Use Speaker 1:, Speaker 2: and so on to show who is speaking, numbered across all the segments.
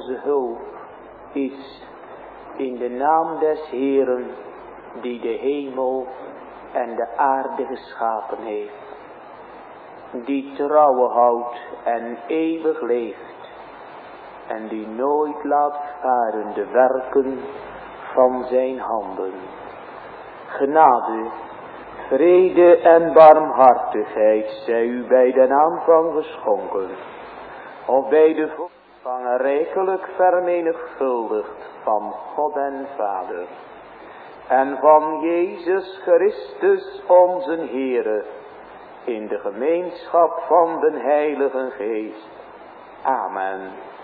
Speaker 1: onze hulp is in de naam des Heeren, die de hemel en de aarde geschapen heeft, die trouwe houdt en eeuwig leeft, en die nooit laat varen de werken van zijn handen. Genade, vrede en barmhartigheid zij u bij den aanvang geschonken, of bij de voortgang rijkelijk vermenigvuldigd van God en Vader, en van Jezus Christus onze Heere, in de gemeenschap van den Heilige Geest. Amen.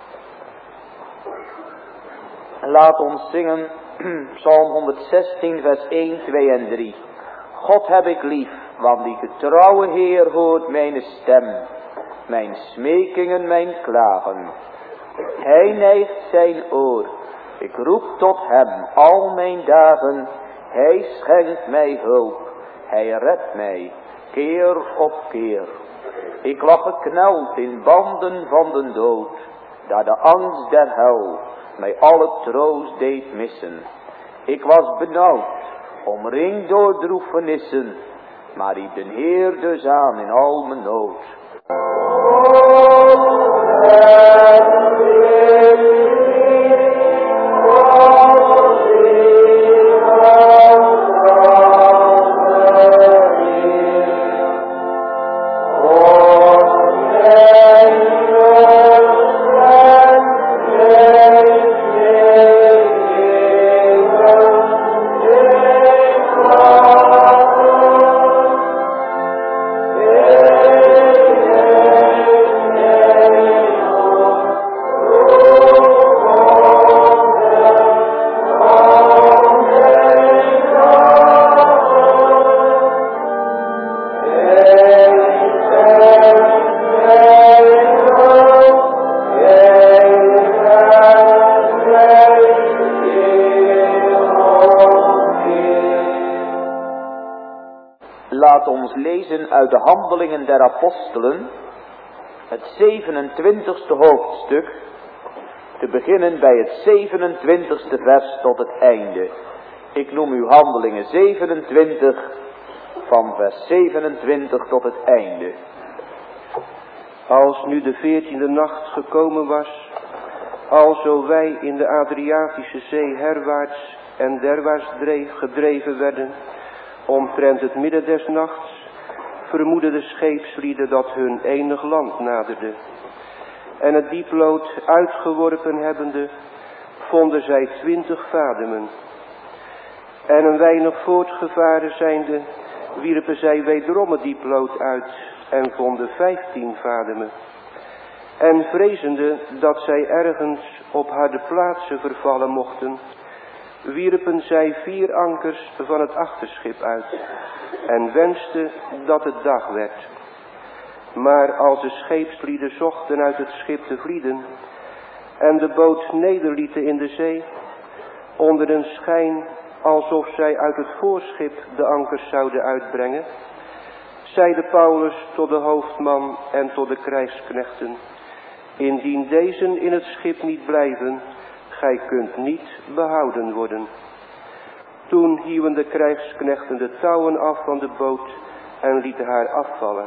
Speaker 1: Laat ons zingen Psalm 116 vers 1, 2 en 3. God heb ik lief, want die getrouwe Heer hoort mijn stem, mijn smekingen, mijn klagen. Hij neigt zijn oor, ik roep tot hem al mijn dagen. Hij schenkt mij hulp, hij redt mij, keer op keer. Ik lag gekneld in banden van de dood, daar de angst der hel mij alle troost deed missen. Ik was benauwd, omringd door droefenissen, maar riep den Heer dus aan in al mijn nood. Laat ons lezen uit de Handelingen der Apostelen, het 27e hoofdstuk, te beginnen bij het 27e vers tot het einde. Ik noem u Handelingen 27, van vers 27 tot het einde.
Speaker 2: Als nu de 14e nacht gekomen was, alzo wij in de Adriatische Zee herwaarts en derwaarts gedreven werden, omtrent het midden des nachts, vermoedden de scheepslieden dat hun enig land naderde. En het dieplood uitgeworpen hebbende, vonden zij 20 vademen. En een weinig voortgevaren zijnde, wierpen zij wederom het dieplood uit en vonden 15 vademen. En vrezende dat zij ergens op harde plaatsen vervallen mochten, wierpen zij 4 ankers van het achterschip uit en wensten dat het dag werd. Maar als de scheepslieden zochten uit het schip te vlieden en de boot nederlieten in de zee, onder een schijn alsof zij uit het voorschip de ankers zouden uitbrengen, zeide Paulus tot de hoofdman en tot de krijgsknechten: indien dezen in het schip niet blijven, gij kunt niet behouden worden. Toen hieuwen de krijgsknechten de touwen af van de boot en lieten haar afvallen.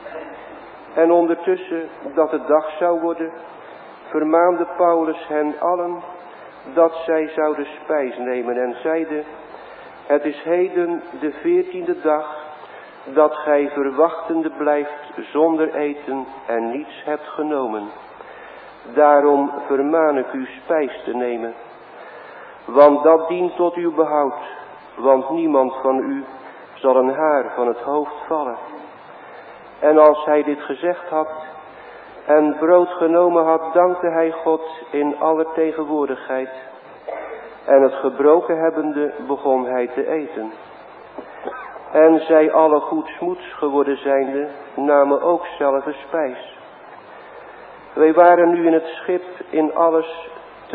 Speaker 2: En ondertussen dat het dag zou worden, vermaande Paulus hen allen dat zij zouden spijs nemen en zeide: het is heden de 14e dag dat gij verwachtende blijft zonder eten en niets hebt genomen. Daarom vermaan ik u spijs te nemen, want dat dient tot uw behoud, want niemand van u zal een haar van het hoofd vallen. En als hij dit gezegd had en brood genomen had, dankte hij God in alle tegenwoordigheid. En het gebroken hebbende begon hij te eten. En zij alle goedsmoeds geworden zijnde, namen ook zelf spijs. Wij waren nu in het schip in alles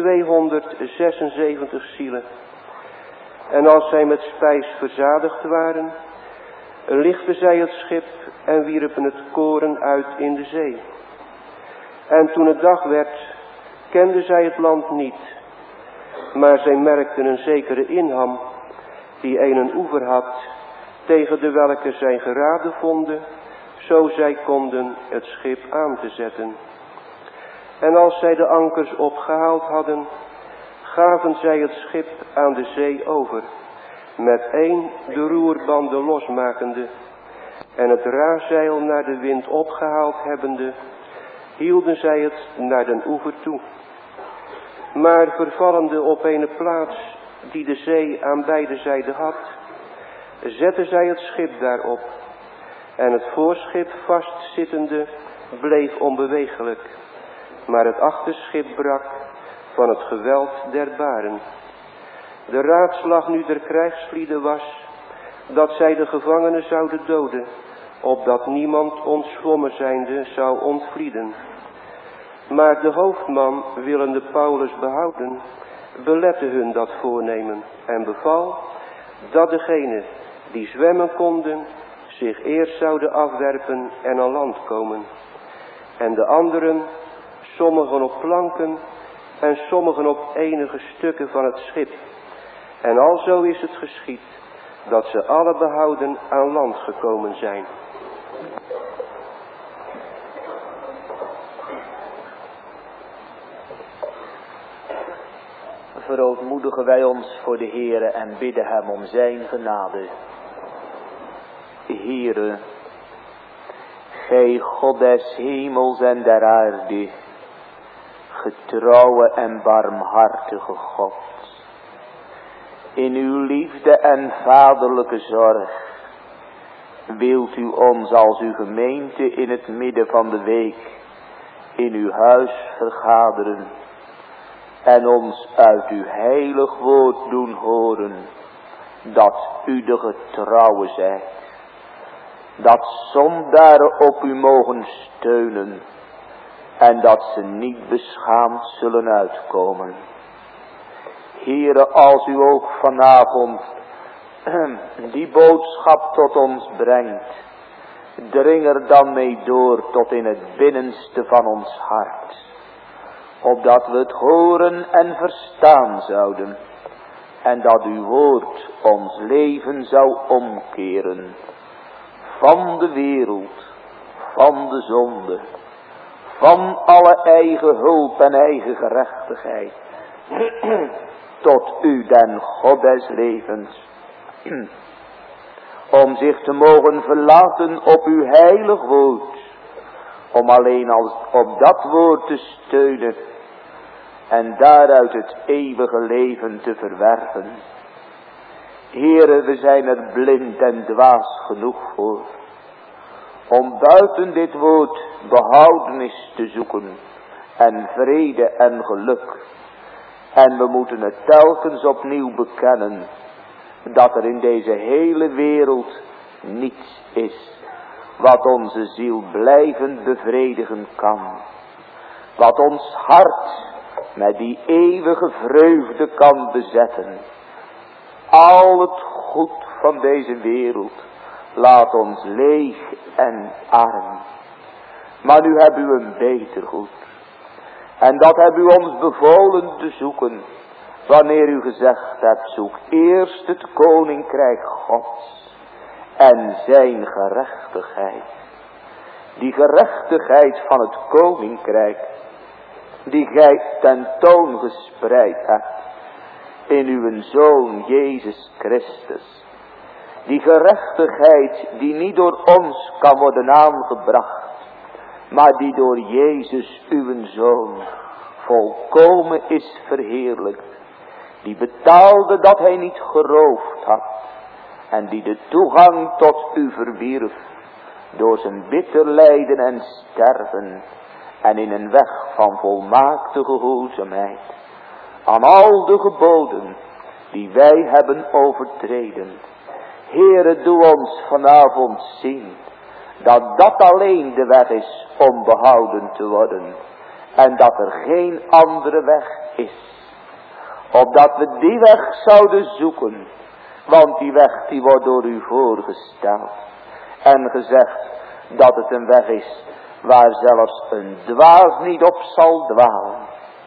Speaker 2: 276 zielen. En als zij met spijs verzadigd waren, lichtten zij het schip en wierpen het koren uit in de zee. En toen het dag werd, kenden zij het land niet, maar zij merkten een zekere inham, die een oever had, tegen de welke zij geraden vonden, zo zij konden het schip aan te zetten. En als zij de ankers opgehaald hadden, gaven zij het schip aan de zee over, met de roerbanden losmakende, en het raarzeil naar de wind opgehaald hebbende, hielden zij het naar den oever toe. Maar vervallende op een plaats die de zee aan beide zijden had, zetten zij het schip daarop, en het voorschip vastzittende bleef onbewegelijk, maar het achterschip brak van het geweld der baren. De raadslag nu der krijgslieden was, dat zij de gevangenen zouden doden, opdat niemand ontzwommen zijnde zou ontvlieden. Maar de hoofdman, willende Paulus behouden, belette hun dat voornemen en beval dat degenen die zwemmen konden zich eerst zouden afwerpen en aan land komen. En de anderen, sommigen op planken en sommigen op enige stukken van het schip. En alzo is het geschied dat ze alle behouden aan land gekomen zijn.
Speaker 1: Verootmoedigen wij ons voor de Heere en bidden hem om zijn genade. Heere, gij God des hemels en der aarde, getrouwe en barmhartige God, in uw liefde en vaderlijke zorg wilt u ons als uw gemeente in het midden van de week in uw huis vergaderen en ons uit uw heilig woord doen horen dat u de getrouwe zijt, dat zondaren op u mogen steunen en dat ze niet beschaamd zullen uitkomen. Heere, als u ook vanavond die boodschap tot ons brengt, dring er dan mee door tot in het binnenste van ons hart, opdat we het horen en verstaan zouden, en dat uw woord ons leven zou omkeren, van de wereld, van de zonde, van alle eigen hulp en eigen gerechtigheid, tot u den God des levens, om zich te mogen verlaten op uw heilig woord, om alleen op dat woord te steunen en daaruit het eeuwige leven te verwerven. Heere, we zijn er blind en dwaas genoeg voor, om buiten dit woord behoudenis te zoeken en vrede en geluk. En we moeten het telkens opnieuw bekennen, dat er in deze hele wereld niets is wat onze ziel blijvend bevredigen kan. Wat ons hart met die eeuwige vreugde kan bezetten. Al het goed van deze wereld laat ons leeg en arm. Maar nu hebt u een beter goed. En dat hebt u ons bevolen te zoeken, wanneer u gezegd hebt, zoek eerst het koninkrijk Gods en zijn gerechtigheid. Die gerechtigheid van het koninkrijk, die gij tentoon gespreid hebt in uw Zoon Jezus Christus. Die gerechtigheid die niet door ons kan worden aangebracht, maar die door Jezus uw Zoon volkomen is verheerlijkt. Die betaalde dat hij niet geroofd had en die de toegang tot u verwierf door zijn bitter lijden en sterven en in een weg van volmaakte gehoorzaamheid aan al de geboden die wij hebben overtreden. Heere, doe ons vanavond zien dat dat alleen de weg is om behouden te worden en dat er geen andere weg is. Opdat we die weg zouden zoeken, want die weg die wordt door u voorgesteld en gezegd dat het een weg is waar zelfs een dwaas niet op zal dwalen.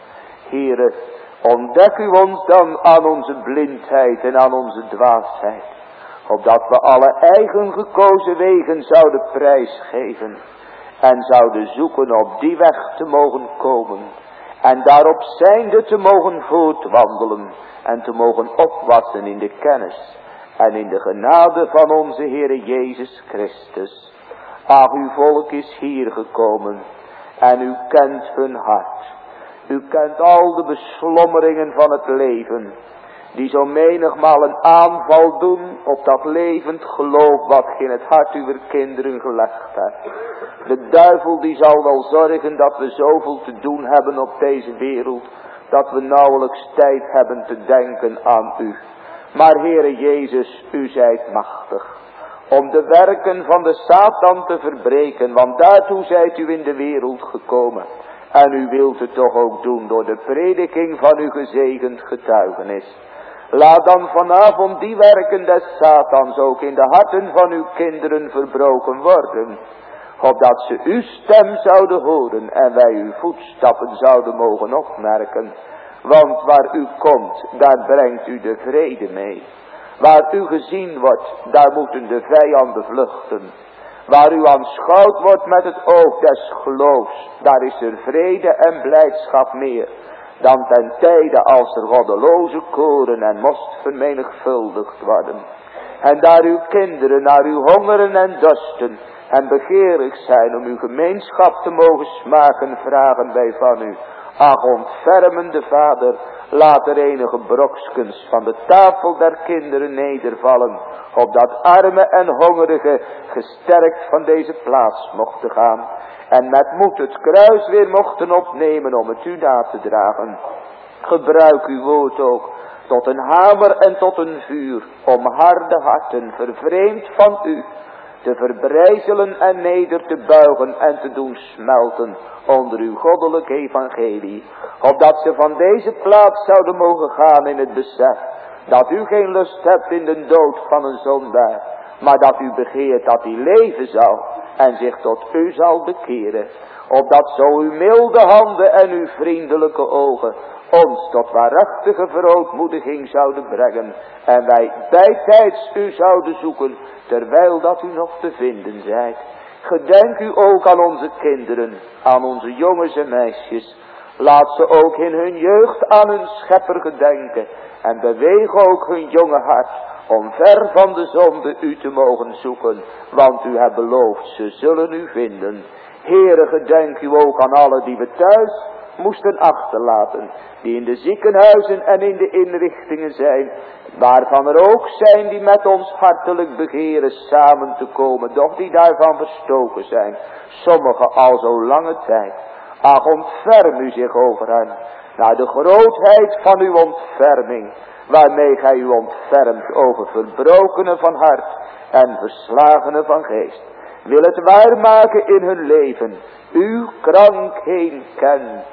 Speaker 1: Heere, ontdek u ons dan aan onze blindheid en aan onze dwaasheid, opdat we alle eigen gekozen wegen zouden prijsgeven en zouden zoeken op die weg te mogen komen en daarop zijnde te mogen voortwandelen en te mogen opwassen in de kennis en in de genade van onze Heere Jezus Christus. Ach, uw volk is hier gekomen en u kent hun hart. U kent al de beslommeringen van het leven, die zo menigmaal een aanval doen op dat levend geloof wat in het hart uw kinderen gelegd hebt. De duivel die zal wel zorgen dat we zoveel te doen hebben op deze wereld, dat we nauwelijks tijd hebben te denken aan u. Maar Heere Jezus, u zijt machtig om de werken van de Satan te verbreken, want daartoe zijt u in de wereld gekomen. En u wilt het toch ook doen door de prediking van uw gezegend getuigenis. Laat dan vanavond die werken des Satans ook in de harten van uw kinderen verbroken worden, opdat ze uw stem zouden horen en wij uw voetstappen zouden mogen opmerken. Want waar u komt, daar brengt u de vrede mee. Waar u gezien wordt, daar moeten de vijanden vluchten. Waar u aanschouwd wordt met het oog des geloofs, daar is er vrede en blijdschap meer dan ten tijde als er goddeloze koren en most vermenigvuldigd worden. En daar uw kinderen naar u hongeren en dorsten en begeerig zijn om uw gemeenschap te mogen smaken, vragen wij van u. Ach, ontfermende Vader, laat er enige brokskens van de tafel der kinderen nedervallen, opdat armen en hongerigen gesterkt van deze plaats mochten gaan en met moed het kruis weer mochten opnemen om het u na te dragen. Gebruik uw woord ook tot een hamer en tot een vuur, om harde harten vervreemd van u te verbrijzelen en neder te buigen en te doen smelten onder uw goddelijk evangelie, opdat ze van deze plaats zouden mogen gaan in het besef dat u geen lust hebt in de dood van een zondaar, maar dat u begeert dat hij leven zal en zich tot u zal bekeren, opdat zo uw milde handen en uw vriendelijke ogen ons tot waarachtige verootmoediging zouden brengen en wij bijtijds u zouden zoeken, terwijl dat u nog te vinden zijt. Gedenk u ook aan onze kinderen, aan onze jongens en meisjes. Laat ze ook in hun jeugd aan hun schepper gedenken en beweeg ook hun jonge hart om ver van de zonde u te mogen zoeken, want u hebt beloofd, ze zullen u vinden. Heere, gedenk u ook aan alle die we thuis moesten achterlaten, die in de ziekenhuizen en in de inrichtingen zijn, waarvan er ook zijn die met ons hartelijk begeren samen te komen, doch die daarvan verstoken zijn, sommigen al zo lange tijd. Ach, ontferm u zich over hen, naar de grootheid van uw ontferming, waarmee gij u ontfermt over verbrokenen van hart en verslagenen van geest. Wil het waarmaken in hun leven, uw krankheid kent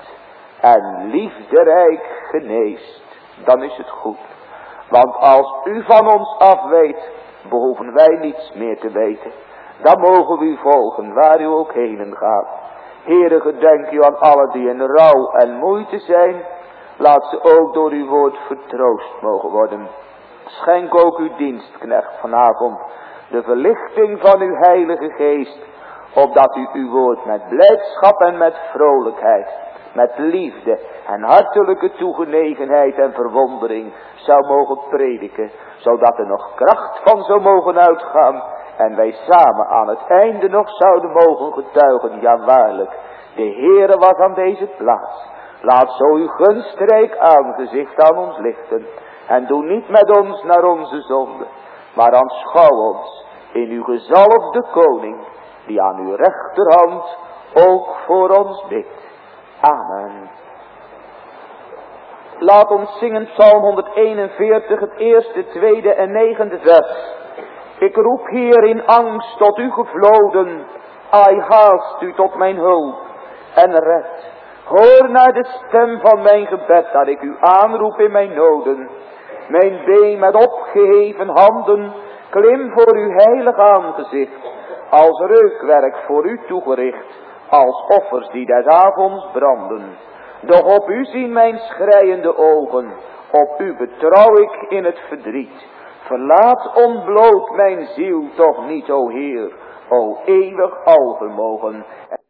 Speaker 1: en liefderijk geneest, dan is het goed. Want als u van ons afweet, behoeven wij niets meer te weten. Dan mogen we u volgen, waar u ook heen gaat. Heere, gedenk u aan allen die in rouw en moeite zijn. Laat ze ook door uw woord vertroost mogen worden. Schenk ook uw dienstknecht vanavond de verlichting van uw heilige geest, opdat u uw woord met blijdschap en met vrolijkheid, met liefde en hartelijke toegenegenheid en verwondering zou mogen prediken, zodat er nog kracht van zou mogen uitgaan en wij samen aan het einde nog zouden mogen getuigen, ja waarlijk, de Heere was aan deze plaats. Laat zo uw gunstrijk aangezicht aan ons lichten en doe niet met ons naar onze zonde, maar aanschouw ons in uw gezalfde koning, die aan uw rechterhand ook voor ons bidt. Amen. Laat ons zingen Psalm 141, het eerste, tweede en negende vers. Ik roep hier in angst tot u gevloden, ai haast u tot mijn hulp en red. Hoor naar de stem van mijn gebed, dat ik u aanroep in mijn noden. Mijn been met opgeheven handen, klim voor uw heilig aangezicht, als reukwerk voor u toegericht, als offers die des avonds branden. Doch op u zien mijn schreiende ogen, op u betrouw ik in het verdriet. Verlaat ontbloot mijn ziel toch niet, o Heer, o eeuwig alvermogen.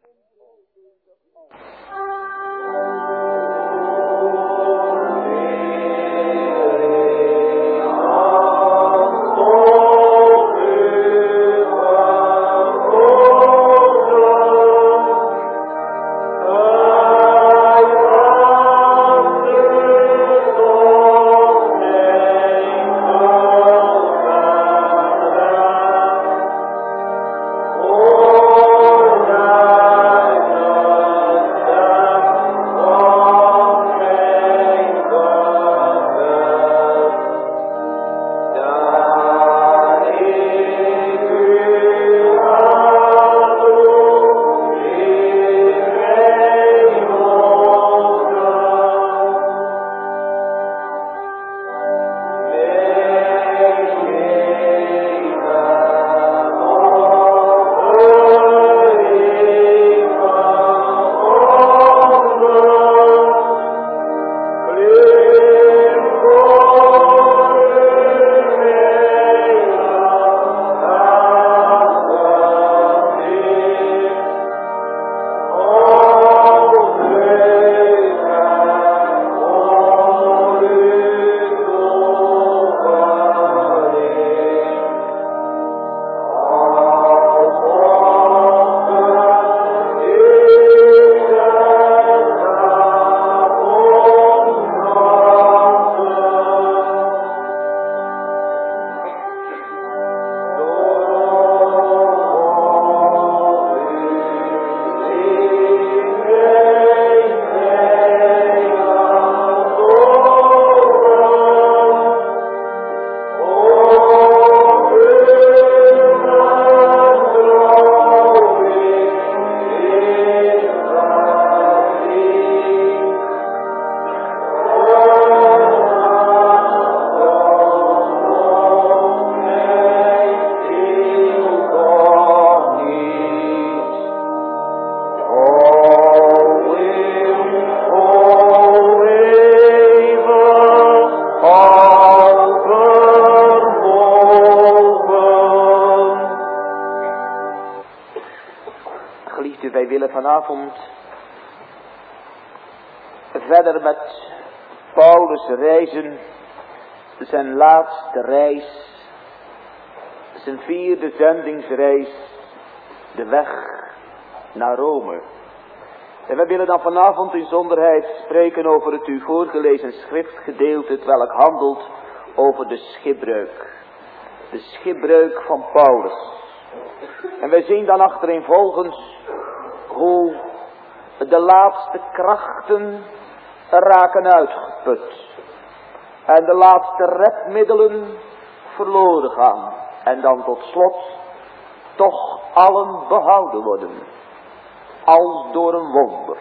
Speaker 1: Vanavond verder met Paulus reizen, zijn laatste reis, zijn 4e zendingsreis, de weg naar Rome. En we willen dan vanavond in zonderheid spreken over het u voorgelezen schriftgedeelte, het welk handelt over de schipbreuk. De schipbreuk van Paulus. En wij zien dan achtereenvolgens hoe de laatste krachten raken uitgeput. En de laatste redmiddelen verloren gaan. En dan tot slot toch allen behouden worden. Als door een wonder.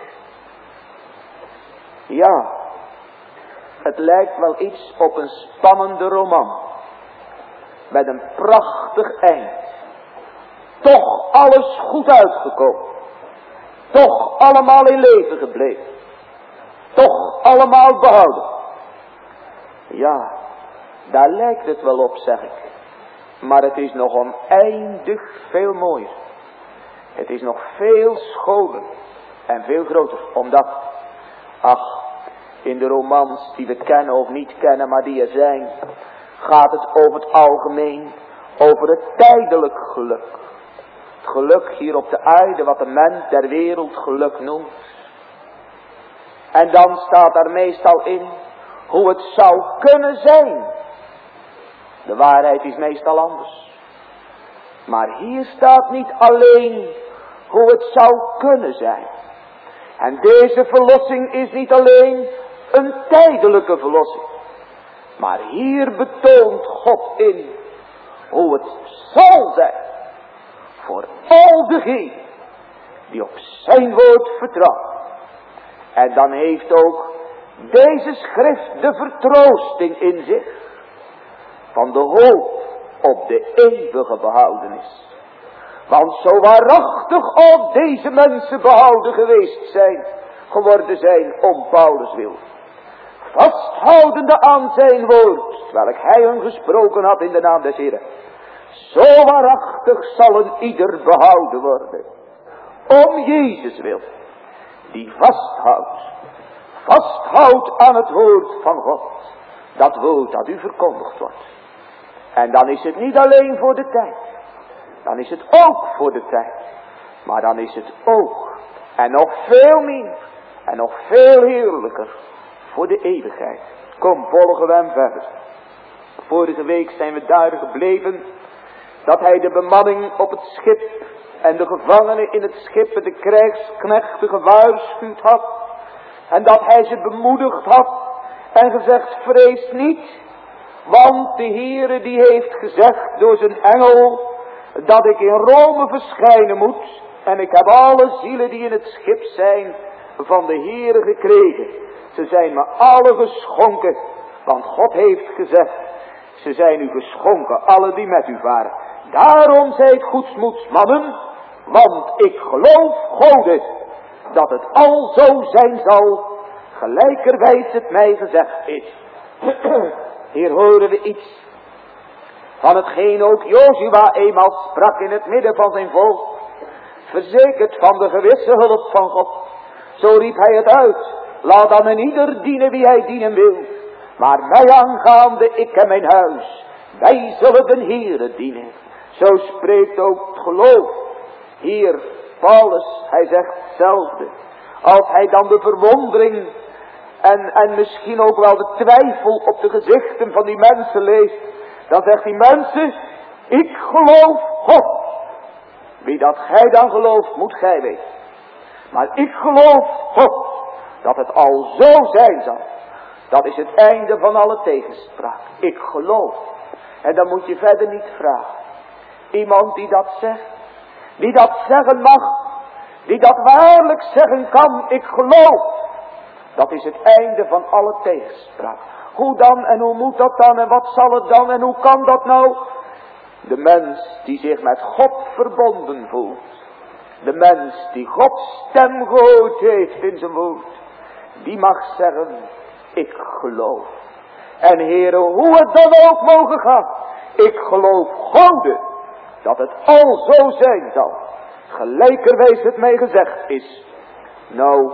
Speaker 1: Ja, het lijkt wel iets op een spannende roman. Met een prachtig eind. Toch alles goed uitgekomen. Toch allemaal in leven gebleven. Toch allemaal behouden. Ja, daar lijkt het wel op, zeg ik. Maar het is nog oneindig veel mooier. Het is nog veel schoner en veel groter. Omdat, ach, in de romans die we kennen of niet kennen, maar die er zijn, gaat het over het algemeen over het tijdelijk geluk. Het geluk hier op de aarde, wat de mens der wereld geluk noemt. En dan staat daar meestal in hoe het zou kunnen zijn. De waarheid is meestal anders. Maar hier staat niet alleen hoe het zou kunnen zijn. En deze verlossing is niet alleen een tijdelijke verlossing. Maar hier betoont God in hoe het zal zijn. Voor al degenen die op zijn woord vertrouwen. En dan heeft ook deze schrift de vertroosting in zich. Van de hoop op de eeuwige behoudenis. Want zo waarachtig ook deze mensen behouden geweest zijn.
Speaker 3: geworden zijn om Paulus wil. Vasthoudende aan zijn woord, welk hij hun gesproken had in de naam des Heren. Zo waarachtig zal een ieder behouden worden. Om Jezus wil. Die vasthoudt aan het woord van God. Dat woord dat u verkondigd wordt. En dan is het niet alleen voor de tijd. Dan is het ook voor de tijd. Maar dan is het ook, en nog veel meer, en nog veel heerlijker, voor de eeuwigheid. Kom, volgen we hem verder. Vorige week zijn we daar gebleven, dat hij de bemanning op het schip en de gevangenen in het schip en de krijgsknechten gewaarschuwd had. En dat hij ze bemoedigd had en gezegd, vrees niet, want de Heere die heeft gezegd door zijn engel, dat ik in Rome verschijnen moet. En ik heb alle zielen die in het schip zijn van de Heere gekregen. Ze zijn me alle geschonken, want God heeft gezegd, ze zijn u geschonken, alle die met u varen. Daarom zijt goedsmoeds, mannen, want ik geloof, Gode, dat het al zo zijn zal, gelijkerwijs het mij gezegd is. Hier horen we iets van hetgeen ook Jozua eenmaal sprak in het midden van zijn volk. Verzekerd van de gewisse hulp van God. Zo riep hij het uit. Laat dan een ieder dienen wie hij dienen wil. Maar mij aangaande, ik en mijn huis, wij zullen de Heere dienen. Zo spreekt ook het geloof. Hier, Paulus, hij zegt hetzelfde. Als hij dan de verwondering en misschien ook wel de twijfel op de gezichten van die mensen leest, dan zegt die mensen, ik geloof God. Wie dat gij dan gelooft, moet gij weten. Maar ik geloof God, dat het al zo zijn zal. Dat is het einde van alle tegenspraak. Ik geloof. En dan moet je verder niet vragen. Iemand die dat zegt, die dat zeggen mag, die dat waarlijk zeggen kan, ik geloof. Dat is het einde van alle tegenspraak. Hoe dan en hoe moet dat dan en wat zal het dan en hoe kan dat nou? De mens die zich met God verbonden voelt. De mens die Gods stem gehoord heeft in zijn woord. Die mag zeggen, ik geloof. En Heere, hoe het dan ook mogen gaan. Ik geloof, Gode, dat het al zo zijn zal. Gelijkerwijs het mij gezegd is. Nou,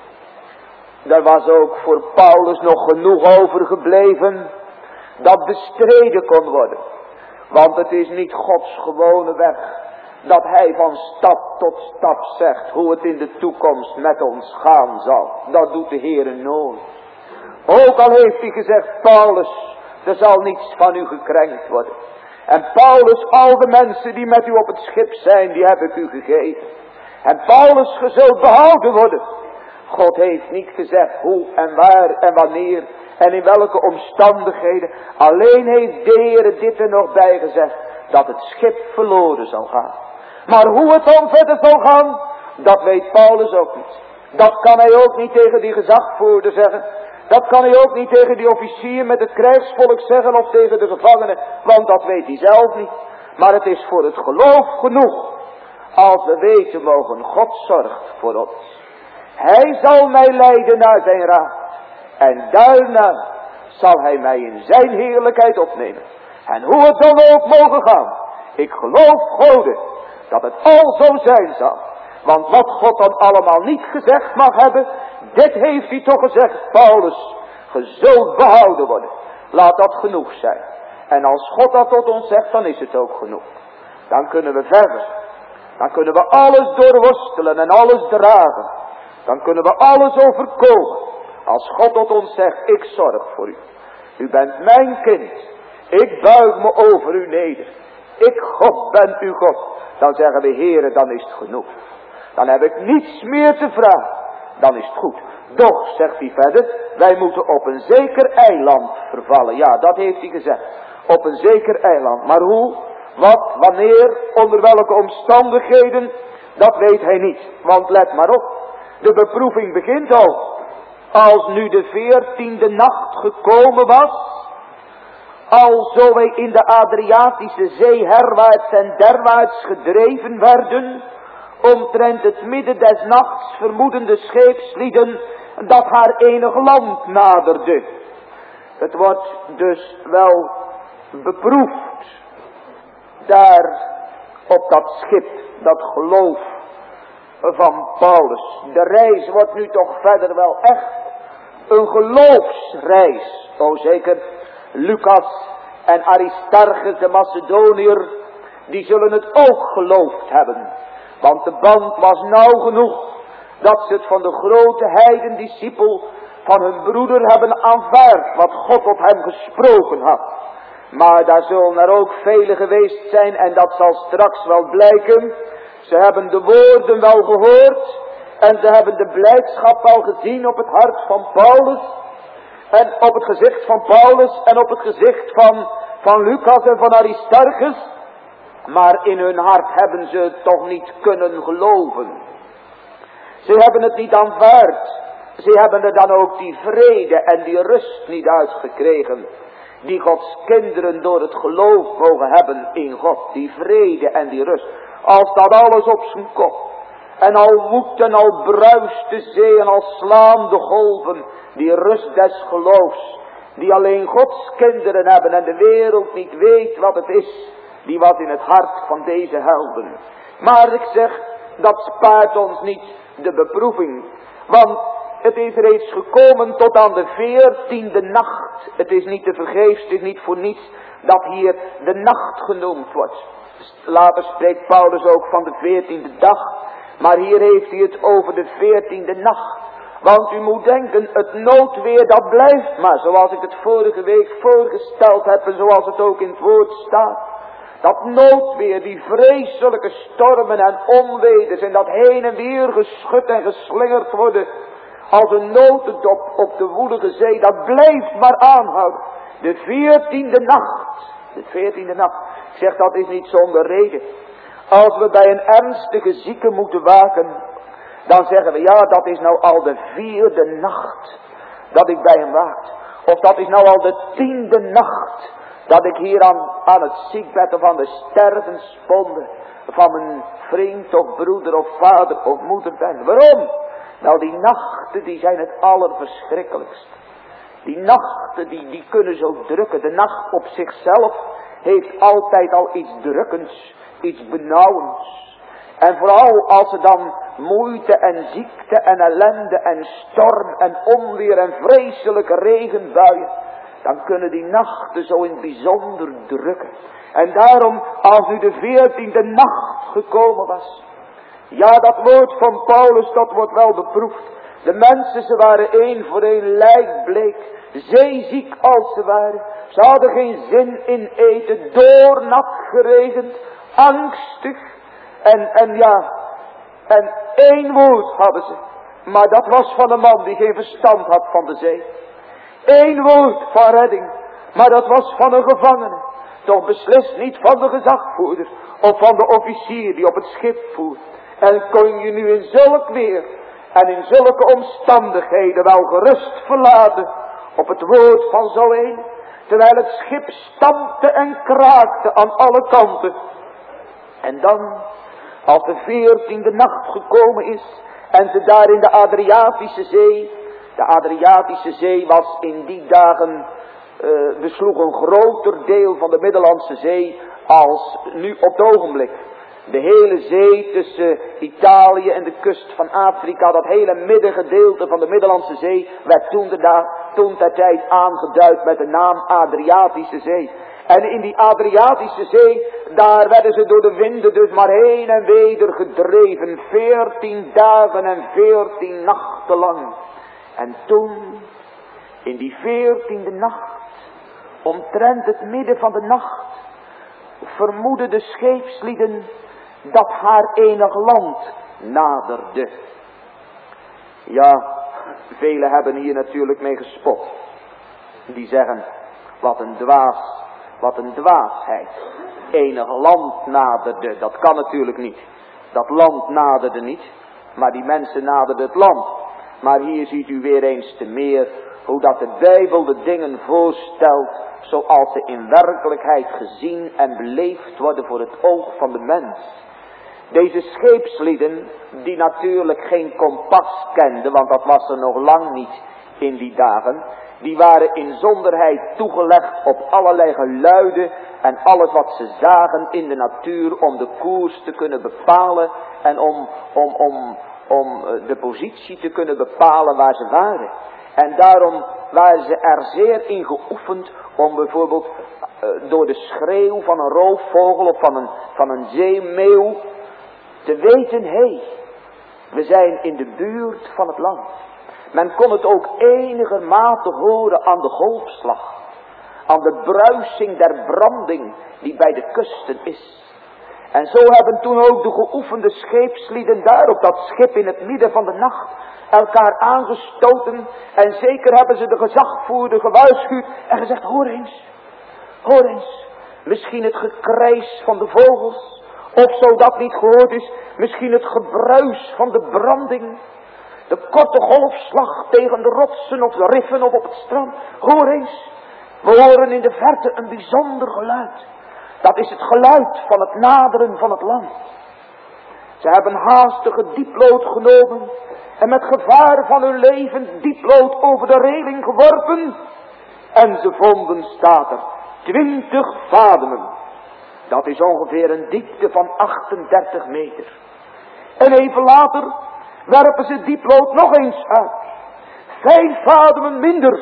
Speaker 3: daar was ook voor Paulus nog genoeg overgebleven dat bestreden kon worden. Want het is niet Gods gewone weg dat hij van stap tot stap zegt hoe het in de toekomst met ons gaan zal. Dat doet de Heere nooit. Ook al heeft hij gezegd, Paulus, er zal niets van u gekrenkt worden. En Paulus, al de mensen die met u op het schip zijn, die heb ik u gegeven. En Paulus, ge zult behouden worden. God heeft niet gezegd hoe en waar en wanneer en in welke omstandigheden. Alleen heeft de Heere dit er nog bij gezegd, dat het schip verloren zal gaan. Maar hoe het dan verder zal gaan, dat weet Paulus ook niet. Dat kan hij ook niet tegen die gezagvoerder zeggen. Dat kan hij ook niet tegen die officier met het krijgsvolk zeggen of tegen de gevangenen, want dat weet hij zelf niet. Maar het is voor het geloof genoeg, als we weten mogen, God zorgt voor ons. Hij zal mij leiden naar zijn raad. En daarna zal hij mij in zijn heerlijkheid opnemen. En hoe het dan ook mogen gaan. Ik geloof, Gode, dat het al zo zijn zal. Want wat God dan allemaal niet gezegd mag hebben, dit heeft hij toch gezegd, Paulus. Ge zult behouden worden. Laat dat genoeg zijn. En als God dat tot ons zegt, dan is het ook genoeg. Dan kunnen we verder. Dan kunnen we alles doorworstelen en alles dragen. Dan kunnen we alles overkomen. Als God tot ons zegt, ik zorg voor u. U bent mijn kind. Ik buig me over u neder. Ik, God, ben uw God. Dan zeggen we, Heere, dan is het genoeg. Dan heb ik niets meer te vragen. Dan is het goed. Doch, zegt hij verder, wij moeten op een zeker eiland vervallen. Ja, dat heeft hij gezegd. Op een zeker eiland. Maar hoe, wat, wanneer, onder welke omstandigheden, dat weet hij niet. Want let maar op, de beproeving begint al. Als nu de 14e nacht gekomen was, alzo wij in de Adriatische Zee herwaarts en derwaarts gedreven werden, omtrent het midden des nachts vermoeden de scheepslieden dat haar enig land naderde. Het wordt dus wel beproefd daar op dat schip, dat geloof van Paulus. De reis wordt nu toch verder wel echt een geloofsreis. O zeker Lucas en Aristarchus de Macedoniër, die zullen het ook geloofd hebben. Want de band was nauw genoeg dat ze het van de grote heidendiscipel van hun broeder hebben aanvaard, wat God tot hem gesproken had. Maar daar zullen er ook velen geweest zijn, en dat zal straks wel blijken. Ze hebben de woorden wel gehoord, en ze hebben de blijdschap al gezien op het hart van Paulus, en op het gezicht van Paulus, en op het gezicht van Lucas en van Aristarchus. Maar in hun hart hebben ze het toch niet kunnen geloven. Ze hebben het niet aanvaard. Ze hebben er dan ook die vrede en die rust niet uitgekregen, die Gods kinderen door het geloof mogen hebben in God. Die vrede en die rust. Als dat alles op zijn kop. En al woedt en al bruist de zee en al slaan de golven. Die rust des geloofs. Die alleen Gods kinderen hebben en de wereld niet weet wat het is. Die was in het hart van deze helden. Maar ik zeg, dat spaart ons niet de beproeving. Want het is reeds gekomen tot aan de 14e nacht. Het is niet te vergeefs, het is niet voor niets dat hier de nacht genoemd wordt. Later spreekt Paulus ook van de 14e dag. Maar hier heeft hij het over de 14e nacht. Want u moet denken, het noodweer dat blijft maar, zoals ik het vorige week voorgesteld heb en zoals het ook in het woord staat. Dat noodweer, die vreselijke stormen en onweders en dat heen en weer geschud en geslingerd worden als een notendop op de woelige zee, dat blijft maar aanhouden. De 14e nacht. De 14e nacht. Ik zeg, dat is niet zonder reden. Als we bij een ernstige zieke moeten waken, dan zeggen we, ja, dat is nou al de 4e nacht dat ik bij hem waakt. Of dat is nou al de 10e nacht dat ik hier aan het ziekbed of aan de stervensponde van mijn vriend of broeder of vader of moeder ben. Waarom? Nou, die nachten die zijn het allerverschrikkelijkst. Die nachten die kunnen zo drukken. De nacht op zichzelf heeft altijd al iets drukkends, iets benauwends. En vooral als er dan moeite en ziekte en ellende en storm en onweer en vreselijke regenbuien, dan kunnen die nachten zo in het bijzonder drukken. En daarom, als nu de 14e nacht gekomen was, ja, dat woord van Paulus, dat wordt wel beproefd. De mensen, ze waren één voor één lijkbleek, zeeziek als ze waren. Ze hadden geen zin in eten, doornat geregend, angstig. En één woord hadden ze. Maar dat was van een man die geen verstand had van de zee. Eén woord van redding. Maar dat was van een gevangene. Toch beslist niet van de gezagvoerder of van de officier die op het schip voert. En kon je nu in zulk weer en in zulke omstandigheden wel gerust verlaten op het woord van zo een, terwijl het schip stampte en kraakte aan alle kanten. En dan, als de 14e nacht gekomen is en ze daar in de Adriatische Zee, de Adriatische Zee was in die dagen, besloeg een groter deel van de Middellandse Zee als nu op het ogenblik. De hele zee tussen Italië en de kust van Afrika, dat hele middengedeelte van de Middellandse Zee, werd toen ter tijd aangeduid met de naam Adriatische Zee. En in die Adriatische Zee, daar werden ze door de winden dus maar heen en weder gedreven, 14 dagen en 14 nachten lang. En toen, in die 14e nacht, omtrent het midden van de nacht, vermoedden de scheepslieden dat haar enig land naderde. Ja, velen hebben hier natuurlijk mee gespot. Die zeggen, wat een dwaasheid. Enig land naderde, dat kan natuurlijk niet. Dat land naderde niet, maar die mensen naderden het land. Maar hier ziet u weer eens te meer hoe dat de Bijbel de dingen voorstelt zoals ze in werkelijkheid gezien en beleefd worden voor het oog van de mens. Deze scheepslieden, die natuurlijk geen kompas kenden, want dat was er nog lang niet in die dagen, die waren in zonderheid toegelegd op allerlei geluiden en alles wat ze zagen in de natuur om de koers te kunnen bepalen en om de positie te kunnen bepalen waar ze waren. En daarom waren ze er zeer in geoefend om bijvoorbeeld door de schreeuw van een roofvogel of van een zeemeeuw te weten, hé, we zijn in de buurt van het land. Men kon het ook enigermate horen aan de golfslag, aan de bruising der branding die bij de kusten is. En zo hebben toen ook de geoefende scheepslieden daar op dat schip in het midden van de nacht elkaar aangestoten. En zeker hebben ze de gezagvoerder gewaarschuwd en gezegd, hoor eens, misschien het gekrijs van de vogels. Of zo dat niet gehoord is, misschien het gebruis van de branding. De korte golfslag tegen de rotsen of de riffen of op het strand. Hoor eens, we horen in de verte een bijzonder geluid. Dat is het geluid van het naderen van het land. Ze hebben haastige dieplood genomen en met gevaar van hun leven dieplood over de reling geworpen. En ze vonden, staat er, 20 vademen. Dat is ongeveer een diepte van 38 meter. En even later werpen ze dieplood nog eens uit. 5 vademen minder.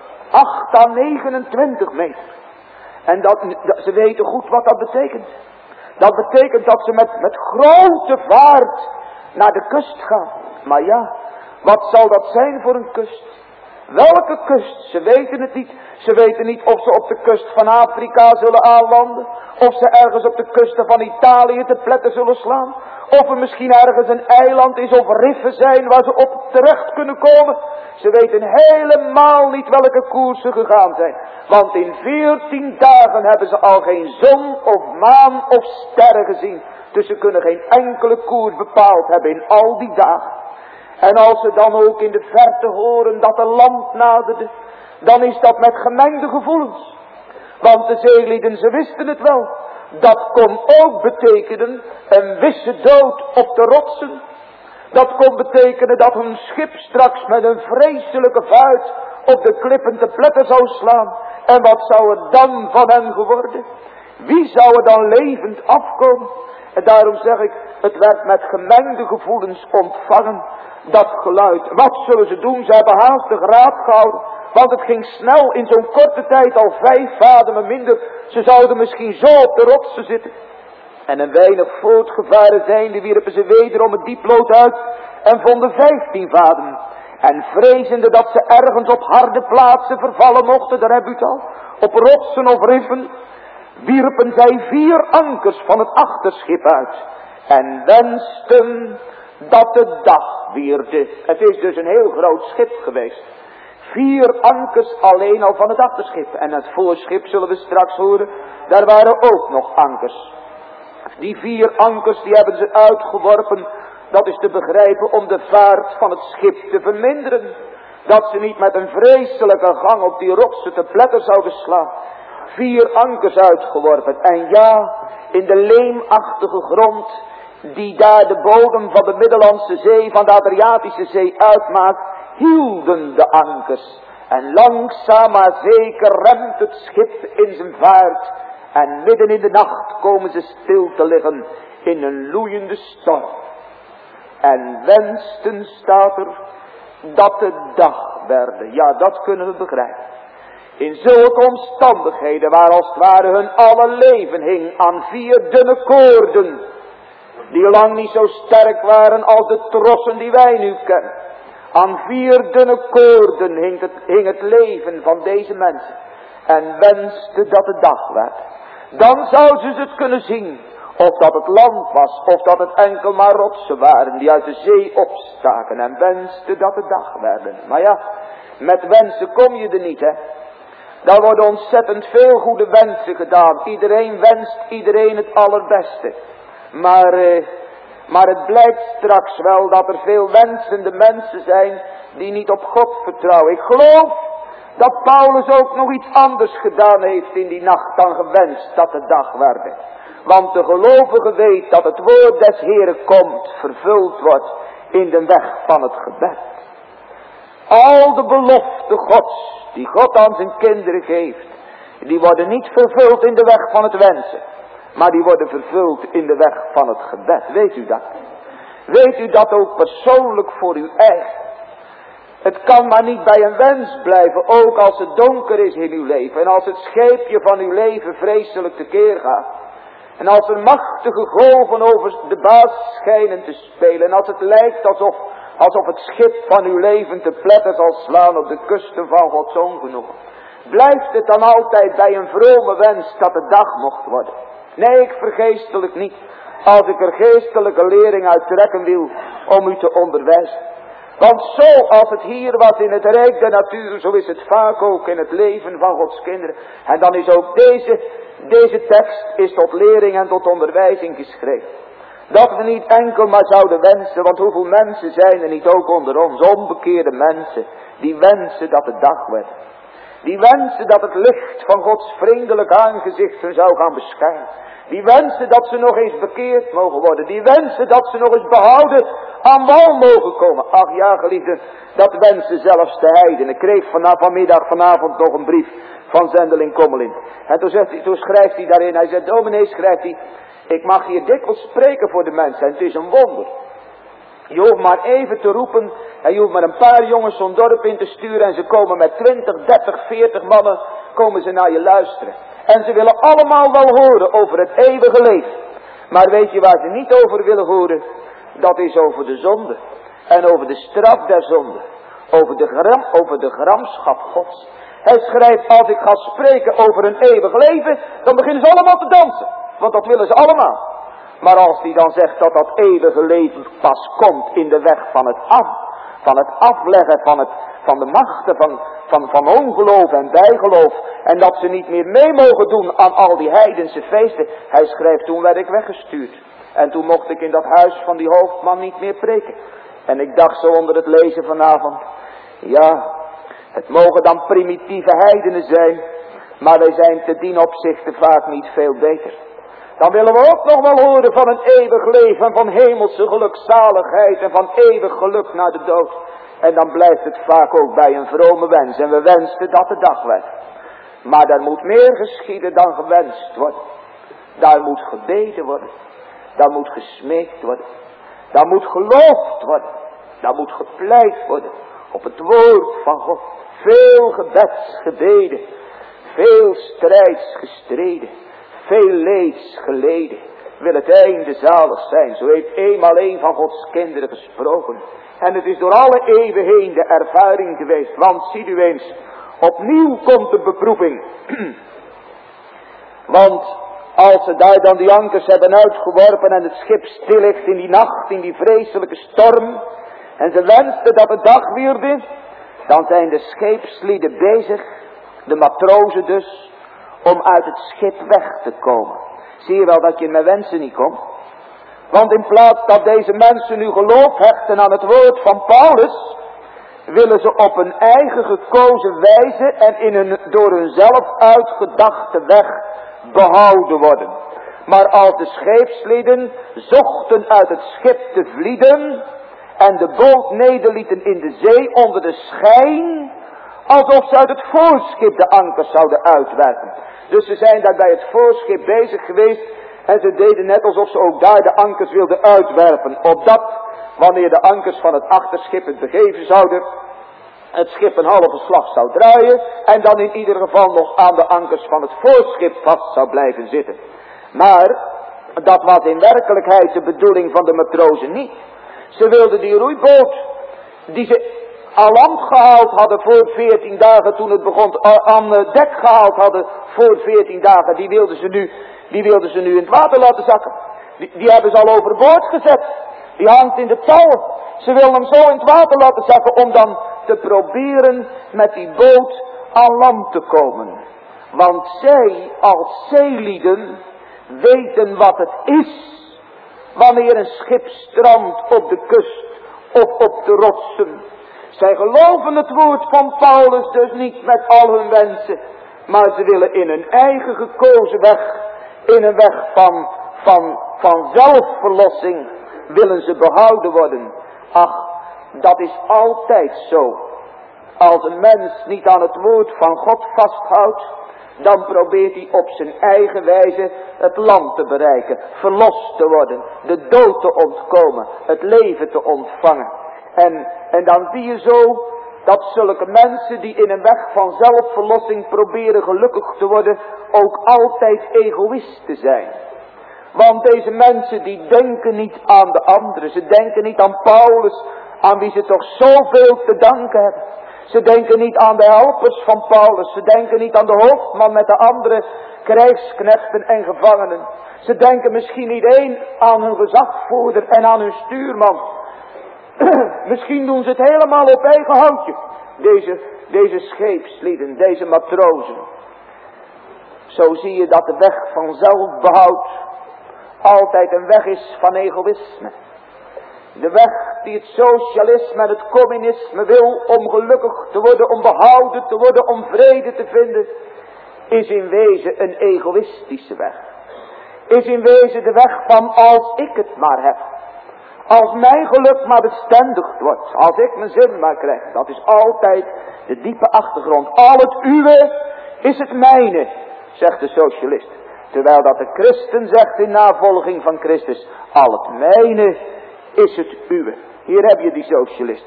Speaker 3: 8 à 29 meter. En ze weten goed wat dat betekent. Dat betekent dat ze met grote vaart naar de kust gaan. Maar ja, wat zal dat zijn voor een kust? Welke kust? Ze weten het niet. Ze weten niet of ze op de kust van Afrika zullen aanlanden. Of ze ergens op de kusten van Italië te pletten zullen slaan. Of er misschien ergens een eiland is of riffen zijn waar ze op terecht kunnen komen. Ze weten helemaal niet welke koers ze gegaan zijn. Want in 14 dagen hebben ze al geen zon of maan of sterren gezien. Dus ze kunnen geen enkele koers bepaald hebben in al die dagen. En als ze dan ook in de verte horen dat een land naderde, dan is dat met gemengde gevoelens. Want de zeelieden, ze wisten het wel. Dat kon ook betekenen een wisse dood op de rotsen. Dat kon betekenen dat hun schip straks met een vreselijke vaart op de klippen te pletten zou slaan. En wat zou er dan van hen geworden? Wie zou er dan levend afkomen? En daarom zeg ik, het werd met gemengde gevoelens ontvangen, dat geluid. Wat zullen ze doen? Ze hebben haastig raad gehouden. Want het ging snel, in zo'n korte tijd al 5 vademen minder. Ze zouden misschien zo op de rotsen zitten. En een weinig voortgevaren zijnde wierpen ze wederom het dieplood uit en vonden 15 vademen. En vrezende dat ze ergens op harde plaatsen vervallen mochten, daar heb u het al, op rotsen of riffen, wierpen zij 4 ankers van het achterschip uit. En wensten dat de dag wierde. Het is dus een heel groot schip geweest. 4 ankers alleen al van het achterschip. En het voorschip zullen we straks horen, daar waren ook nog ankers. Die 4 ankers die hebben ze uitgeworpen. Dat is te begrijpen om de vaart van het schip te verminderen. Dat ze niet met een vreselijke gang op die rotsen te pletten zouden slaan. 4 ankers uitgeworpen. En ja, in de leemachtige grond die daar de bodem van de Middellandse Zee, van de Adriatische Zee uitmaakt, hielden de ankers. En langzaam maar zeker remt het schip in zijn vaart. En midden in de nacht komen ze stil te liggen in een loeiende storm. En wensten, staat er, dat de dag werden. Ja, dat kunnen we begrijpen. In zulke omstandigheden waar als het ware hun alle leven hing aan 4 dunne koorden, die lang niet zo sterk waren als de trossen die wij nu kennen. Aan 4 dunne koorden hing het leven van deze mensen. En wenste dat de dag werd. Dan zouden ze het kunnen zien. Of dat het land was, of dat het enkel maar rotsen waren die uit de zee opstaken. En wenste dat de dag werden. Maar ja, met wensen kom je er niet, hè. Daar worden ontzettend veel goede wensen gedaan. Iedereen wenst iedereen het allerbeste. Maar het blijkt straks wel dat er veel wensende mensen zijn die niet op God vertrouwen. Ik geloof dat Paulus ook nog iets anders gedaan heeft in die nacht dan gewenst dat de dag werd. Want de gelovige weet dat het woord des Heeren komt, vervuld wordt in de weg van het gebed. Al de beloften Gods, die God aan zijn kinderen geeft, die worden niet vervuld in de weg van het wensen, maar die worden vervuld in de weg van het gebed. Weet u dat? Weet u dat ook persoonlijk voor uw eigen? Het kan maar niet bij een wens blijven, ook als het donker is in uw leven. En als het scheepje van uw leven vreselijk tekeer gaat. En als er machtige golven over de baas schijnen te spelen. En als het lijkt alsof het schip van uw leven te pletten zal slaan op de kusten van Gods ongenoegen. Blijft het dan altijd bij een vrome wens dat het dag mocht worden? Nee, ik vergeestelijk niet. Als ik er geestelijke lering uit trekken wil om u te onderwijzen. Want zoals het hier was in het rijk der natuur, zo is het vaak ook in het leven van Gods kinderen. En dan is ook deze tekst is tot lering en tot onderwijzing geschreven. Dat we niet enkel maar zouden wensen, want hoeveel mensen zijn er niet ook onder ons, onbekeerde mensen, die wensen dat het dag werd. Die wensen dat het licht van Gods vriendelijk aangezicht hun zou gaan beschijnen. Die wensen dat ze nog eens bekeerd mogen worden. Die wensen dat ze nog eens behouden aan wal mogen komen. Ach ja, geliefden, dat wensen zelfs de heidenen. Ik kreeg vanavond nog een brief van zendeling Kommelin. En toen schrijft hij daarin, hij zegt, dominee, schrijft hij, ik mag hier dikwijls spreken voor de mensen en het is een wonder. Je hoeft maar even te roepen en je hoeft maar een paar jongens zo'n dorp in te sturen en ze komen met 20, 30, 40 mannen, komen ze naar je luisteren. En ze willen allemaal wel horen over het eeuwige leven. Maar weet je waar ze niet over willen horen? Dat is over de zonde. En over de straf der zonde. Over de gramschap Gods. Hij schrijft, als ik ga spreken over een eeuwig leven, dan beginnen ze allemaal te dansen. Want dat willen ze allemaal. Maar als hij dan zegt dat dat eeuwige leven pas komt in de weg van het afleggen van de machten van ongeloof en bijgeloof. En dat ze niet meer mee mogen doen aan al die heidense feesten. Hij schrijft, toen werd ik weggestuurd. En toen mocht ik in dat huis van die hoofdman niet meer preken. En ik dacht zo onder het lezen vanavond. Ja, het mogen dan primitieve heidenen zijn. Maar wij zijn te dien opzichte vaak niet veel beter. Dan willen we ook nog wel horen van een eeuwig leven. Van hemelse gelukzaligheid. En van eeuwig geluk na de dood. En dan blijft het vaak ook bij een vrome wens. En we wensten dat de dag werd. Maar daar moet meer geschieden dan gewenst worden. Daar moet gebeden worden. Daar moet gesmeekt worden. Daar moet geloofd worden. Daar moet gepleit worden. Op het woord van God. Veel gebeds gebeden. Veel strijds gestreden. Veel leeds geleden. Wil het einde zalig zijn. Zo heeft eenmaal een van Gods kinderen gesproken. En het is door alle eeuwen heen de ervaring geweest. Want ziet u eens. Opnieuw komt de beproeving. Want als ze daar dan die ankers hebben uitgeworpen en het schip stil ligt in die nacht, in die vreselijke storm. En ze wensten dat het dag wierde. Dan zijn de scheepslieden bezig, de matrozen dus, om uit het schip weg te komen. Zie je wel dat je met wensen niet komt? Want in plaats dat deze mensen nu geloof hechten aan het woord van Paulus, willen ze op een eigen gekozen wijze en in een door hunzelf uitgedachte weg behouden worden. Maar als de scheepslieden zochten uit het schip te vlieden en de boot nederlieten in de zee onder de schijn, alsof ze uit het voorschip de ankers zouden uitwerpen. Dus ze zijn daar bij het voorschip bezig geweest en ze deden net alsof ze ook daar de ankers wilden uitwerpen. Opdat, wanneer de ankers van het achterschip het begeven zouden, het schip een halve slag zou draaien en dan in ieder geval nog aan de ankers van het voorschip vast zou blijven zitten. Maar dat was in werkelijkheid de bedoeling van de matrozen niet. Ze wilden die roeiboot die ze aan land gehaald hadden voor 14 dagen toen het begon, aan dek gehaald hadden voor 14 dagen, die wilden ze nu in het water laten zakken. Die hebben ze al overboord gezet. Die hangt in de touwen. Ze willen hem zo in het water laten zakken om dan te proberen met die boot aan land te komen. Want zij als zeelieden weten wat het is wanneer een schip strandt op de kust of op de rotsen. Zij geloven het woord van Paulus dus niet met al hun wensen, maar ze willen in hun eigen gekozen weg, In een weg van zelfverlossing willen ze behouden worden. Ach, dat is altijd zo. Als een mens niet aan het woord van God vasthoudt, dan probeert hij op zijn eigen wijze het land te bereiken, verlost te worden, de dood te ontkomen, het leven te ontvangen. En dan zie je zo dat zulke mensen die in een weg van zelfverlossing proberen gelukkig te worden, ook altijd egoïsten zijn. Want deze mensen die denken niet aan de anderen, ze denken niet aan Paulus, aan wie ze toch zoveel te danken hebben. Ze denken niet aan de helpers van Paulus. Ze denken niet aan de hoofdman met de andere krijgsknechten en gevangenen. Ze denken misschien niet één aan hun gezagvoerder en aan hun stuurman. Misschien doen ze het helemaal op eigen houtje. Deze scheepslieden, deze matrozen. Zo zie je dat de weg van zelfbehoud altijd een weg is van egoïsme. De weg die het socialisme en het communisme wil om gelukkig te worden, om behouden te worden, om vrede te vinden, is in wezen een egoïstische weg. Is in wezen de weg van als ik het maar heb. Als mijn geluk maar bestendigd wordt, als ik mijn zin maar krijg. Dat is altijd de diepe achtergrond. Al het uwe is het mijne, zegt de socialist. Terwijl dat de christen zegt in navolging van Christus, al het mijne is het uwe. Hier heb je die socialisten.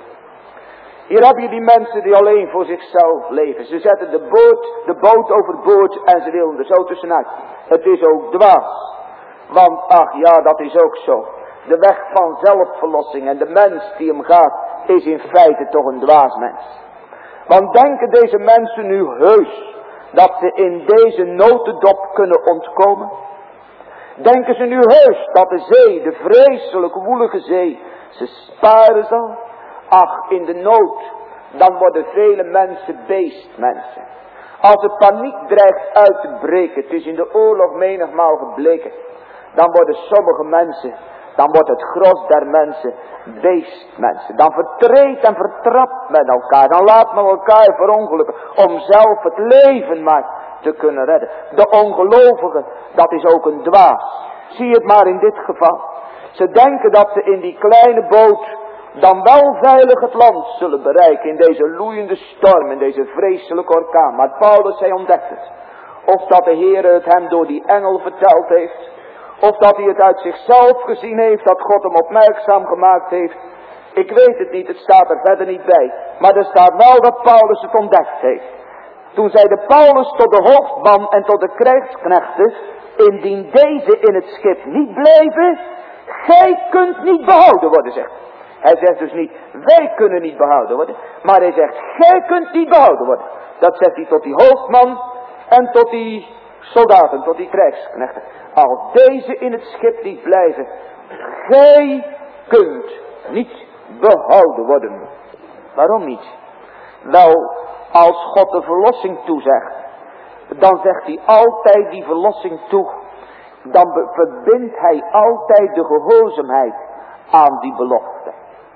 Speaker 3: Hier heb je die mensen die alleen voor zichzelf leven. Ze zetten de boot overboord en ze willen er zo tussenuit. Het is ook dwaas. Want ach ja, dat is ook zo. De weg van zelfverlossing en de mens die hem gaat, is in feite toch een dwaas mens. Want denken deze mensen nu heus dat ze in deze notendop kunnen ontkomen? Denken ze nu heus dat de zee, de vreselijk woelige zee, ze sparen zal? Ach, in de nood, dan worden vele mensen beestmensen. Als de paniek dreigt uit te breken, het is in de oorlog menigmaal gebleken, dan worden sommige mensen, dan wordt het gros der mensen beestmensen. Dan vertreedt en vertrapt men elkaar, dan laat men elkaar verongelukken, om zelf het leven maar te kunnen redden. De ongelovige, dat is ook een dwaas. Zie het maar in dit geval. Ze denken dat ze in die kleine boot dan wel veilig het land zullen bereiken in deze loeiende storm, in deze vreselijke orkaan. Maar Paulus, hij ontdekt het. Of dat de Heer het hem door die engel verteld heeft, of dat hij het uit zichzelf gezien heeft, dat God hem opmerkzaam gemaakt heeft. Ik weet het niet, het staat er verder niet bij. Maar er staat wel dat Paulus het ontdekt heeft. Toen zeide Paulus tot de hoofdman en tot de krijgsknechten, indien deze in het schip niet blijven, gij kunt niet behouden worden, zegt hij. Hij zegt dus niet, wij kunnen niet behouden worden, maar hij zegt, gij kunt niet behouden worden. Dat zegt hij tot die hoofdman en tot die soldaten, tot die krijgsknechten. Als deze in het schip niet blijven, gij kunt niet behouden worden. Waarom niet? Wel, als God de verlossing toezegt, dan zegt hij altijd die verlossing toe. Dan verbindt hij altijd de gehoorzaamheid aan die belofte.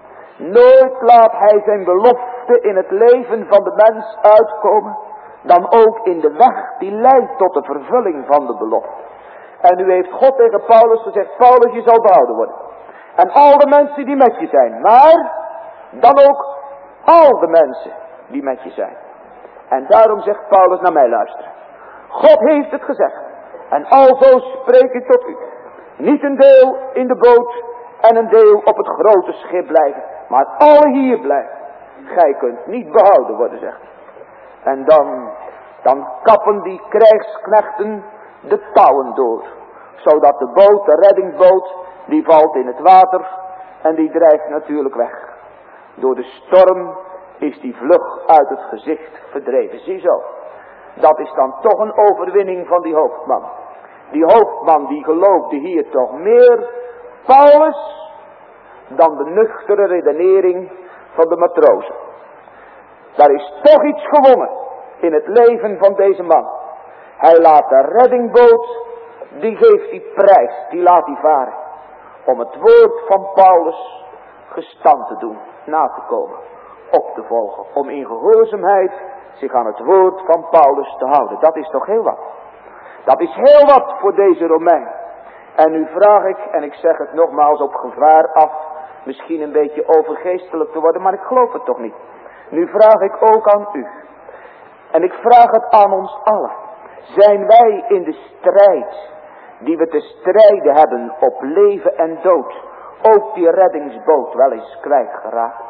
Speaker 3: Nooit laat hij zijn belofte in het leven van de mens uitkomen, dan ook in de weg die leidt tot de vervulling van de belofte. En nu heeft God tegen Paulus gezegd, Paulus, je zal behouden worden. En al de mensen die met je zijn, maar dan ook al de mensen die met je zijn. En daarom zegt Paulus, naar mij luisteren. God heeft het gezegd. En alzo spreek ik tot u. Niet een deel in de boot en een deel op het grote schip blijven. Maar alle hier blijven. Gij kunt niet behouden worden, zegt hij. En dan kappen die krijgsknechten de touwen door. Zodat de boot, de reddingsboot, die valt in het water en die drijft natuurlijk weg. Door de storm is die vlug uit het gezicht verdreven. Ziezo, dat is dan toch een overwinning van die hoofdman. Die hoofdman die geloofde hier toch meer Paulus dan de nuchtere redenering van de matrozen. Daar is toch iets gewonnen in het leven van deze man. Hij laat de reddingboot, die geeft die prijs, die laat hij varen. Om het woord van Paulus gestand te doen, na te komen, op te volgen. Om in gehoorzaamheid zich aan het woord van Paulus te houden. Dat is toch heel wat. Dat is heel wat voor deze Romein. En nu vraag ik, en ik zeg het nogmaals op gevaar af, misschien een beetje overgeestelijk te worden, maar ik geloof het toch niet. Nu vraag ik ook aan u. En ik vraag het aan ons allen. Zijn wij in de strijd die we te strijden hebben op leven en dood, ook die reddingsboot wel eens kwijtgeraakt?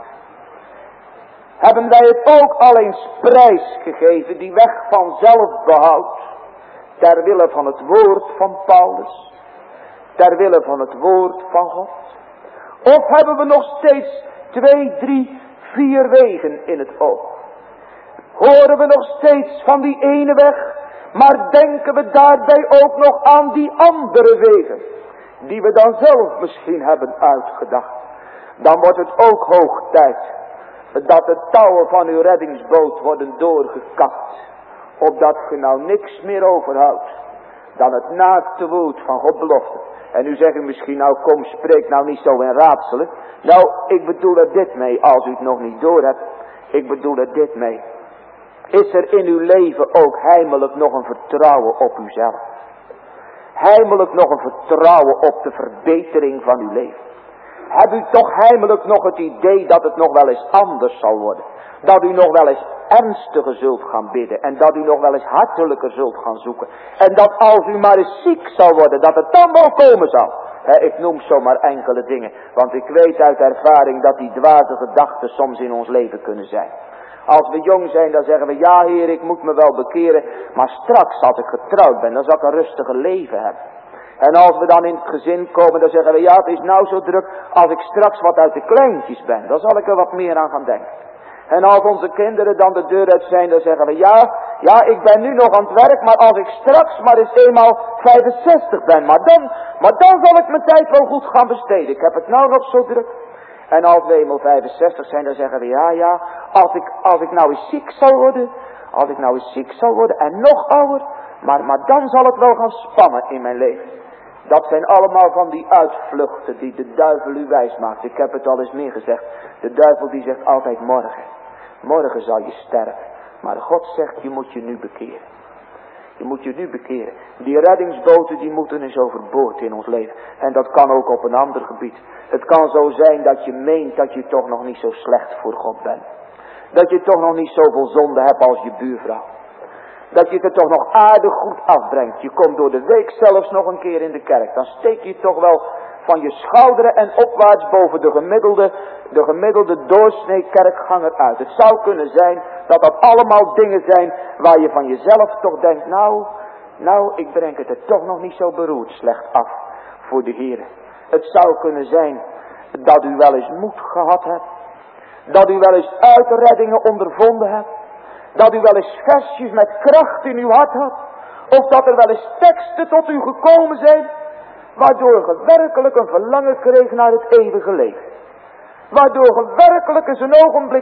Speaker 3: Hebben wij het ook al eens prijsgegeven, die weg van zelfbehoud, ter wille van het woord van Paulus, ter wille van het woord van God? Of hebben we nog steeds 2, 3, 4 wegen in het oog? Horen we nog steeds van die ene weg, maar denken we daarbij ook nog aan die andere wegen, die we dan zelf misschien hebben uitgedacht? Dan wordt het ook hoog tijd dat de touwen van uw reddingsboot worden doorgekapt, opdat ge nou niks meer overhoudt dan het naakte woord van Gods belofte. En u zegt u misschien, nou kom, spreek nou niet zo in raadselen. Nou, ik bedoel er dit mee, als u het nog niet door hebt. Ik bedoel er dit mee. Is er in uw leven ook heimelijk nog een vertrouwen op uzelf? Heimelijk nog een vertrouwen op de verbetering van uw leven? Hebt u toch heimelijk nog het idee dat het nog wel eens anders zal worden? Dat u nog wel eens ernstiger zult gaan bidden. En dat u nog wel eens hartelijker zult gaan zoeken. En dat als u maar eens ziek zal worden, dat het dan wel komen zal. Ik noem zomaar enkele dingen. Want ik weet uit ervaring dat die dwaze gedachten soms in ons leven kunnen zijn. Als we jong zijn, dan zeggen we, ja Heer, ik moet me wel bekeren. Maar straks, als ik getrouwd ben, dan zal ik een rustiger leven hebben. En als we dan in het gezin komen, dan zeggen we, ja, het is nou zo druk. Als ik straks wat uit de kleintjes ben, dan zal ik er wat meer aan gaan denken. En als onze kinderen dan de deur uit zijn, dan zeggen we, ja, ik ben nu nog aan het werk, maar als ik straks maar eens eenmaal 65 ben, maar dan zal ik mijn tijd wel goed gaan besteden. Ik heb het nou nog zo druk. En als we eenmaal 65 zijn, dan zeggen we, ja, als ik nou eens ziek zal worden, en nog ouder, maar dan zal het wel gaan spannen in mijn leven. Dat zijn allemaal van die uitvluchten die de duivel u wijs maakt. Ik heb het al eens meer gezegd. De duivel die zegt altijd morgen. Morgen zal je sterven. Maar God zegt, je moet je nu bekeren. Je moet je nu bekeren. Die reddingsboten die moeten eens overboord in ons leven. En dat kan ook op een ander gebied. Het kan zo zijn dat je meent dat je toch nog niet zo slecht voor God bent. Dat je toch nog niet zoveel zonde hebt als je buurvrouw. Dat je het er toch nog aardig goed afbrengt. Je komt door de week zelfs nog een keer in de kerk. Dan steek je toch wel van je schouderen en opwaarts boven de gemiddelde doorsnee kerkganger uit. Het zou kunnen zijn dat dat allemaal dingen zijn waar je van jezelf toch denkt, nou, ik breng het er toch nog niet zo beroerd slecht af voor de Heer. Het zou kunnen zijn dat u wel eens moed gehad hebt. Dat u wel eens uitreddingen ondervonden hebt. Dat u wel eens versjes met kracht in uw hart had. Of dat er wel eens teksten tot u gekomen zijn. Waardoor ge werkelijk een verlangen kreeg naar het eeuwige leven. Waardoor ge werkelijk eens een ogenblik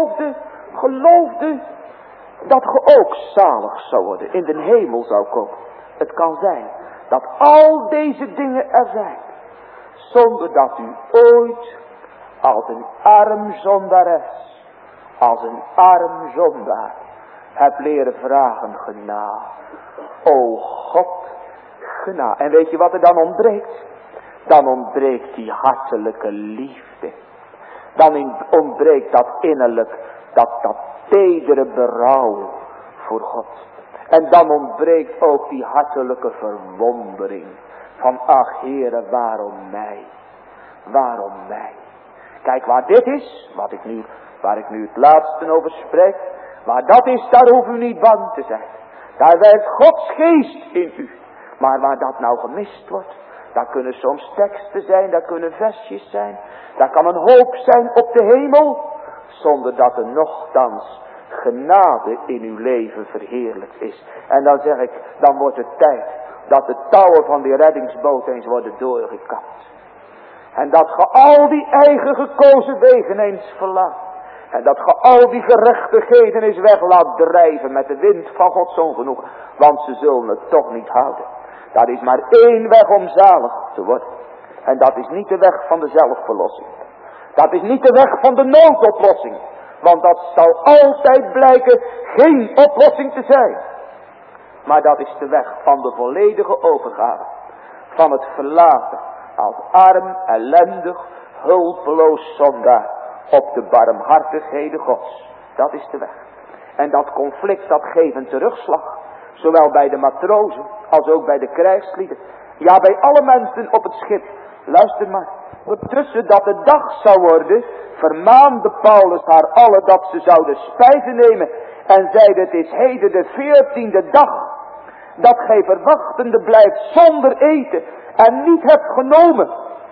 Speaker 3: geloofde dat ge ook zalig zou worden. In de hemel zou komen. Het kan zijn dat al deze dingen er zijn. Zonder dat u ooit als een arm zondares. Als een arm zondaar heb leren vragen genade. O God, genade. En weet je wat er dan ontbreekt? Dan ontbreekt die hartelijke liefde. Dan ontbreekt dat innerlijk, dat tedere berouw voor God. En dan ontbreekt ook die hartelijke verwondering. Van ach Heere, waarom mij? Waarom mij? Kijk, waar dit is, waar ik nu het laatste over spreek, waar dat is, daar hoeft u niet bang te zijn. Daar werkt Gods geest in u. Maar waar dat nou gemist wordt, daar kunnen soms teksten zijn, daar kunnen versjes zijn. Daar kan een hoop zijn op de hemel, zonder dat er nochtans genade in uw leven verheerlijkt is. En dan zeg ik, dan wordt het tijd dat de touwen van die reddingsboot eens worden doorgekapt. En dat ge al die eigen gekozen wegen eens verlaat. En dat ge al die gerechtigheden eens weg laat drijven met de wind van Gods ongenoegen. Want ze zullen het toch niet houden. Dat is maar één weg om zalig te worden. En dat is niet de weg van de zelfverlossing. Dat is niet de weg van de noodoplossing. Want dat zal altijd blijken geen oplossing te zijn. Maar dat is de weg van de volledige overgave. Van het verlaten als arm, ellendig, hulpeloos zondaar op de barmhartigheden Gods. Dat is de weg. En dat conflict, dat geeft een terugslag. Zowel bij de matrozen als ook bij de krijgslieden. Ja, bij alle mensen op het schip. Luister maar. Tussen dat de dag zou worden, vermaande Paulus haar allen dat ze zouden spijzen nemen. En zeide, het is heden de 14e dag, dat gij verwachtende blijft zonder eten en niet hebt genomen.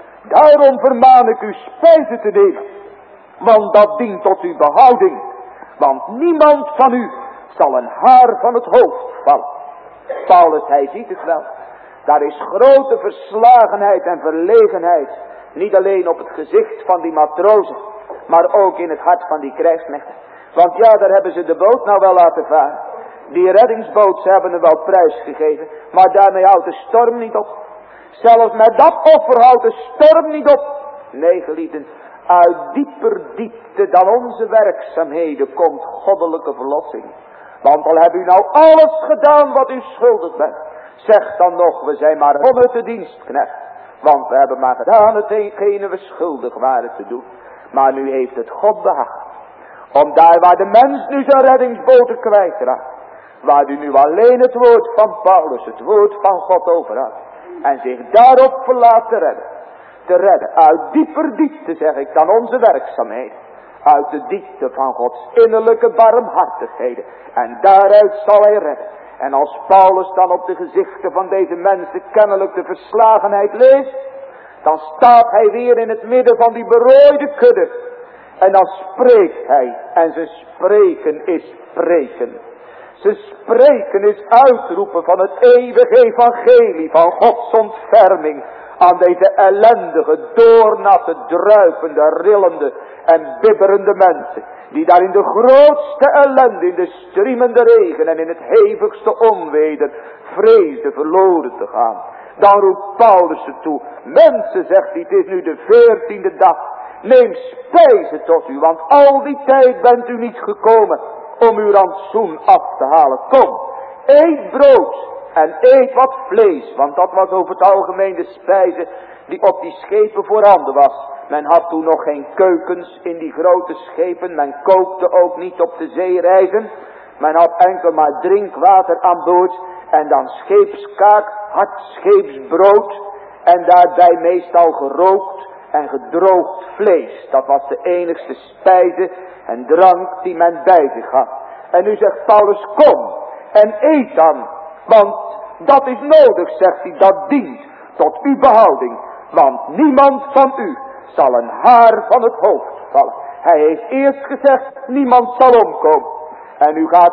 Speaker 3: Daarom vermaan ik u spijzen te nemen, want dat dient tot uw behouding. Want niemand van u zal een haar van het hoofd vallen. Paulus, hij ziet het wel. Daar is grote verslagenheid en verlegenheid. Niet alleen op het gezicht van die matrozen, maar ook in het hart van die krijgsknechten. Want ja, daar hebben ze de boot nou wel laten varen. Die reddingsboot, ze hebben er wel prijs gegeven, maar daarmee houdt de storm niet op. Zelfs met dat offer houdt de storm niet op. Nee, geliefden, uit dieper diepte dan onze werkzaamheden komt goddelijke verlossing. Want al hebben u nou alles gedaan wat u schuldig bent, zeg dan nog, we zijn maar honderde dienstknecht. Want we hebben maar gedaan hetgene we schuldig waren te doen. Maar nu heeft het God behaagd om daar waar de mens nu zijn reddingsboten kwijtraakt, waar u nu alleen het woord van Paulus, het woord van God overhoudt, en zich daarop verlaat te redden. Te redden uit dieper diepte, zeg ik, dan onze werkzaamheden. Uit de diepte van Gods innerlijke barmhartigheden. En daaruit zal hij redden. En als Paulus dan op de gezichten van deze mensen kennelijk de verslagenheid leest, dan staat hij weer in het midden van die berooide kudde. En dan spreekt hij. En zijn spreken is spreken. Zijn spreken is uitroepen van het eeuwige evangelie van Gods ontferming aan deze ellendige, doornatte, druipende, rillende en bibberende mensen, die daar in de grootste ellende, in de striemende regen en in het hevigste onweder vreesden verloren te gaan. Dan roept Paulus ze toe, mensen, zegt hij, het is nu de 14e dag, neem spijzen tot u, want al die tijd bent u niet gekomen om uw rantsoen af te halen. Kom, eet brood en eet wat vlees, want dat was over het algemeen de spijze die op die schepen voorhanden was. Men had toen nog geen keukens in die grote schepen, men kookte ook niet op de zeereizen. Men had enkel maar drinkwater aan boord en dan scheepskaak, hard scheepsbrood en daarbij meestal gerookt en gedroogd vlees. Dat was de enigste spijze en drank die men bij zich had. En nu zegt Paulus, kom en eet dan, want dat is nodig, zegt hij, dat dient tot uw behouding. Want niemand van u zal een haar van het hoofd vallen. Hij heeft eerst gezegd, niemand zal omkomen. En nu gaat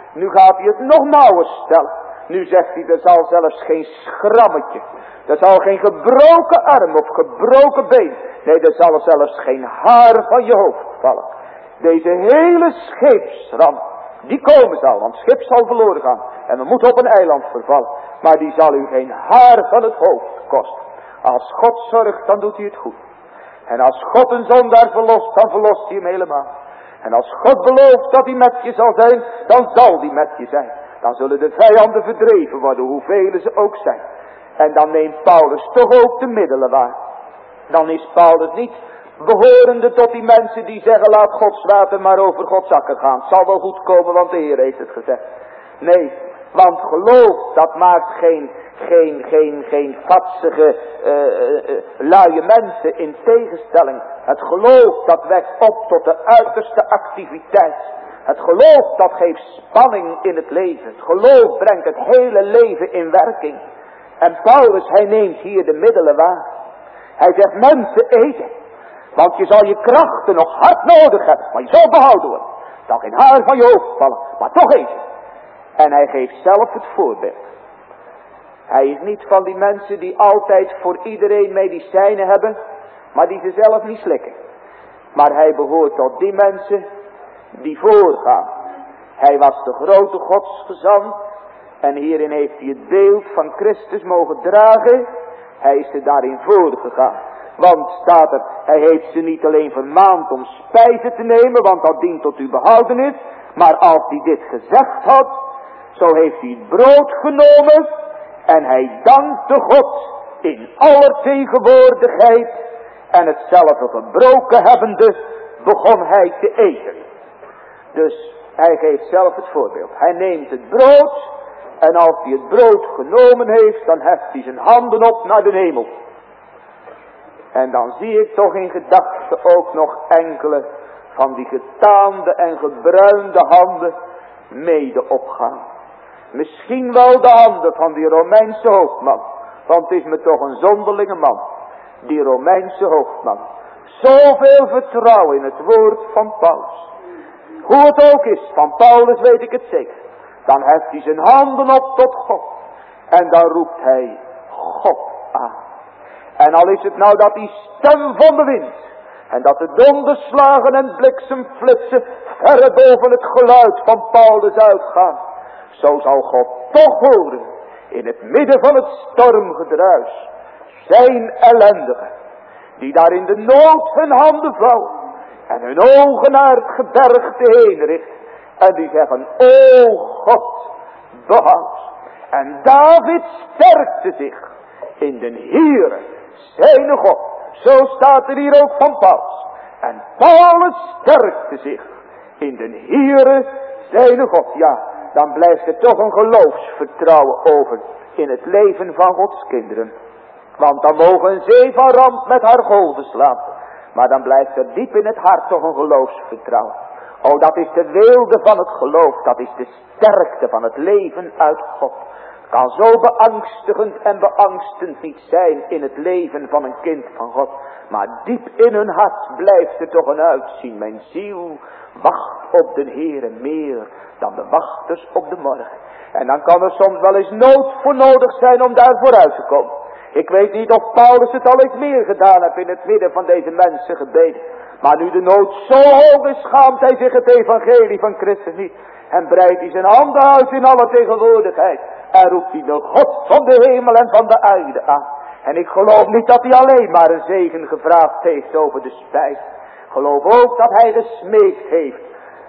Speaker 3: hij het nog nauwer stellen. Nu zegt hij, er zal zelfs geen schrammetje, er zal geen gebroken arm of gebroken been, nee, er zal zelfs geen haar van je hoofd vallen. Deze hele scheepsramp, die komen zal, want het schip zal verloren gaan. En we moeten op een eiland vervallen. Maar die zal u geen haar van het hoofd kosten. Als God zorgt, dan doet hij het goed. En als God een zondaar verlost, dan verlost hij hem helemaal. En als God belooft dat hij met je zal zijn, dan zal hij met je zijn. Dan zullen de vijanden verdreven worden, hoeveel ze ook zijn. En dan neemt Paulus toch ook de middelen waar. Dan is Paulus niet behorende tot die mensen die zeggen, laat Gods water maar over Gods akker gaan. Het zal wel goed komen, want de Heer heeft het gezegd. Nee, want geloof, dat maakt geen vatsige, luie mensen in tegenstelling. Het geloof, dat wekt op tot de uiterste activiteit. Het geloof, dat geeft spanning in het leven. Het geloof brengt het hele leven in werking. En Paulus, hij neemt hier de middelen waar. Hij zegt, mensen, eten. Want je zal je krachten nog hard nodig hebben. Maar je zal behouden worden. Dan geen haar van je hoofd vallen. Maar toch eten. En hij geeft zelf het voorbeeld. Hij is niet van die mensen die altijd voor iedereen medicijnen hebben, maar die ze zelf niet slikken. Maar hij behoort tot die mensen die voorgaan. Hij was de grote godsgezant en hierin heeft hij het beeld van Christus mogen dragen. Hij is er daarin voorgegaan. Want staat er, hij heeft ze niet alleen vermaand om spijzen te nemen, want dat dient tot uw behoudenis. Maar als hij dit gezegd had, Zo heeft hij het brood genomen en hij dankte God in aller tegenwoordigheid. En hetzelfde gebroken hebbende begon hij te eten. Dus hij geeft zelf het voorbeeld. Hij neemt het brood en als hij het brood genomen heeft, dan heft hij zijn handen op naar de hemel. En dan zie ik toch in gedachten ook nog enkele van die getaande en gebruinde handen mede opgaan. Misschien wel de handen van die Romeinse hoofdman. Want het is me toch een zonderlinge man. Die Romeinse hoofdman. Zoveel vertrouwen in het woord van Paulus. Hoe het ook is, van Paulus weet ik het zeker. Dan heft hij zijn handen op tot God. En dan roept hij God aan. En al is het nou dat die stem van de wind. En dat de donderslagen en bliksemflitsen verre boven het geluid van Paulus uitgaan. Zo zal God toch horen, in het midden van het stormgedruis, zijn ellendigen, die daar in de nood hun handen vouwen en hun ogen naar het gebergte heen richten. En die zeggen, o God, behoud. En David sterkte zich in den Heere, zijn God. Zo staat er hier ook van Paulus. En Paulus sterkte zich in den Heere, zijn God. Ja, dan blijft er toch een geloofsvertrouwen over in het leven van Gods kinderen. Want dan mogen een zee van ramp met haar golven slaan. Maar dan blijft er diep in het hart toch een geloofsvertrouwen. Oh, dat is de weelde van het geloof. Dat is de sterkte van het leven uit God. Het kan zo beangstigend en beangstend niet zijn in het leven van een kind van God. Maar diep in hun hart blijft er toch een uitzien. Mijn ziel wacht op de Heere meer dan de wachters op de morgen. En dan kan er soms wel eens nood voor nodig zijn om daar vooruit te komen. Ik weet niet of Paulus het al eens meer gedaan heeft in het midden van deze mensen gebeden. Maar nu de nood zo hoog is, schaamt hij zich het evangelie van Christus niet. En breidt hij zijn handen uit in alle tegenwoordigheid. En roept hij de God van de hemel en van de aarde aan. En ik geloof niet dat hij alleen maar een zegen gevraagd heeft over de spijs. Ik geloof ook dat hij gesmeekt heeft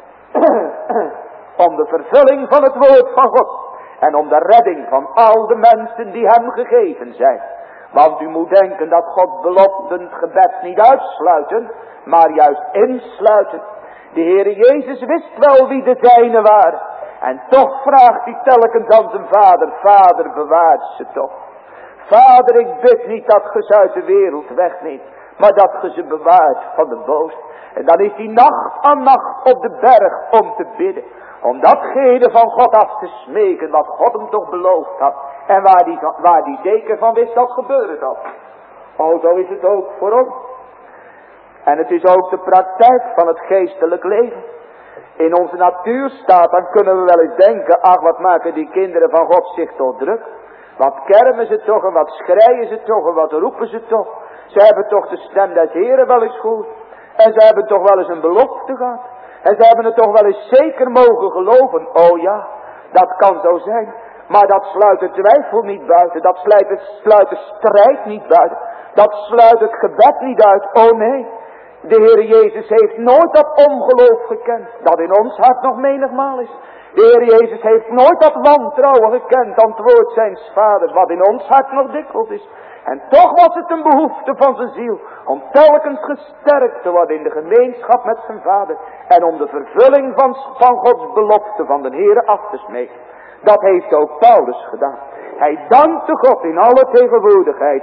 Speaker 3: om de vervulling van het woord van God. En om de redding van al de mensen die hem gegeven zijn. Want u moet denken dat God beloften het gebed niet uitsluiten, maar juist insluiten. De Heere Jezus wist wel wie de zijnen waren. En toch vraagt hij telkens aan zijn vader, Vader bewaart ze toch. Vader, ik bid niet dat ge ze uit de wereld wegneemt, maar dat ge ze bewaart van de boos. En dan is hij nacht aan nacht op de berg om te bidden. Om datgene van God af te smeken wat God hem toch beloofd had. En waar die zeker van wist dat gebeuren zou. Oh, zo is het ook voor ons. En het is ook de praktijk van het geestelijk leven. In onze natuur staat, dan kunnen we wel eens denken, ach, wat maken die kinderen van God zich toch druk. Wat kermen ze toch en wat schreien ze toch en wat roepen ze toch. Ze hebben toch de stem des Heren wel eens goed. En ze hebben toch wel eens een belofte gehad. En ze hebben het toch wel eens zeker mogen geloven. Oh ja, dat kan zo zijn. Maar dat sluit de twijfel niet buiten. Dat sluit de strijd niet buiten. Dat sluit het gebed niet uit. Oh nee. De Heer Jezus heeft nooit dat ongeloof gekend. Dat in ons hart nog menigmaal is. De Heer Jezus heeft nooit dat wantrouwen gekend aan het woord zijns vaders. Wat in ons hart nog dikwijls is. En toch was het een behoefte van zijn ziel. Om telkens gesterkt te worden in de gemeenschap met zijn vader. En om de vervulling van Gods belofte van de Heere af te smeken. Dat heeft ook Paulus gedaan. Hij dankte God in alle tegenwoordigheid.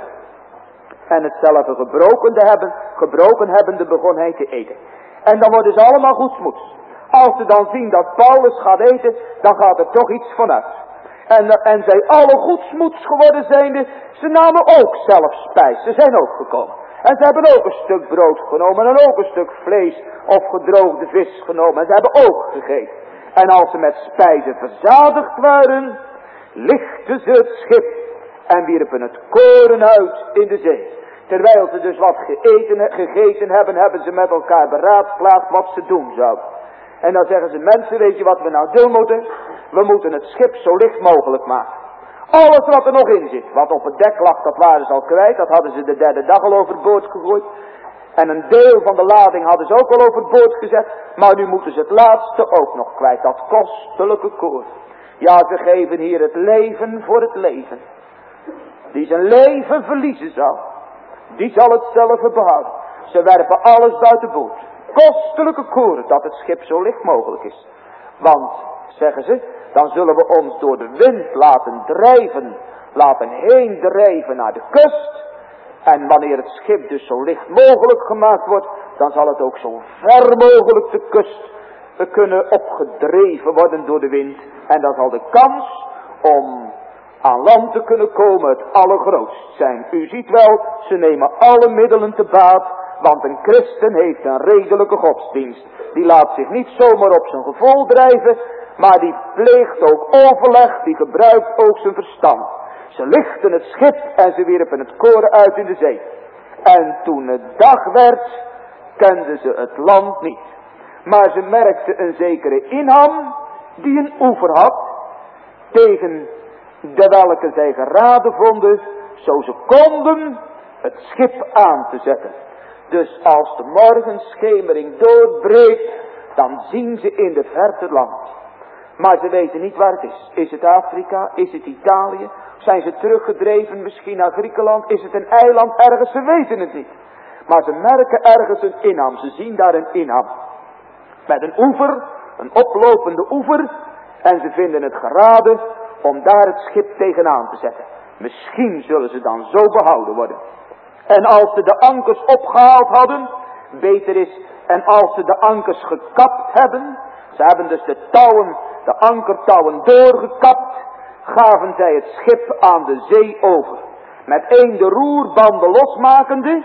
Speaker 3: En hetzelfde gebroken hebbende begon hij te eten. En dan worden ze allemaal goedsmoeds. Als ze dan zien dat Paulus gaat eten, dan gaat er toch iets vanuit. En zij alle goedsmoeds geworden zijnde, ze namen ook zelf spijs. Ze zijn ook gekomen. En ze hebben ook een stuk brood genomen en ook een stuk vlees of gedroogde vis genomen. En ze hebben ook gegeten. En als ze met spijzen verzadigd waren, lichtten ze het schip en wierpen het koren uit in de zee. Terwijl ze dus wat gegeten hebben, hebben ze met elkaar beraadslaagd wat ze doen zouden. En dan zeggen ze, mensen, weet je wat we nou doen moeten? We moeten het schip zo licht mogelijk maken. Alles wat er nog in zit, wat op het dek lag, dat waren ze al kwijt. Dat hadden ze de derde dag al overboord gegooid. En een deel van de lading hadden ze ook al overboord gezet. Maar nu moeten ze het laatste ook nog kwijt, dat kostelijke koor. Ja, ze geven hier het leven voor het leven. Die zijn leven verliezen zal, die zal hetzelfde behouden. Ze werpen alles buiten boord. Kostelijke koren dat het schip zo licht mogelijk is. Want, zeggen ze, dan zullen we ons door de wind laten drijven, laten heen drijven naar de kust. En wanneer het schip dus zo licht mogelijk gemaakt wordt, dan zal het ook zo ver mogelijk de kust kunnen opgedreven worden door de wind. En dan zal de kans om aan land te kunnen komen het allergrootst zijn. U ziet wel, ze nemen alle middelen te baat, want een christen heeft een redelijke godsdienst. Die laat zich niet zomaar op zijn gevoel drijven, maar die pleegt ook overleg, die gebruikt ook zijn verstand. Ze lichten het schip en ze wierpen het koren uit in de zee. En toen het dag werd, kenden ze het land niet. Maar ze merkten een zekere Inham, die een oever had, tegen de welke zij geraden vonden, zo ze konden het schip aan te zetten. Dus als de morgenschemering doorbreekt, dan zien ze in de verte land. Maar ze weten niet waar het is. Is het Afrika? Is het Italië? Zijn ze teruggedreven misschien naar Griekenland? Is het een eiland ergens? Ze weten het niet. Maar ze merken ergens een Inham. Ze zien daar een Inham. Met een oever, een oplopende oever. En ze vinden het geraden om daar het schip tegenaan te zetten. Misschien zullen ze dan zo behouden worden. En als ze de ankers opgehaald hadden, beter is, en als ze de ankers gekapt hebben, ze hebben dus de touwen, de ankertouwen doorgekapt, gaven zij het schip aan de zee over. Met de roerbanden losmakende.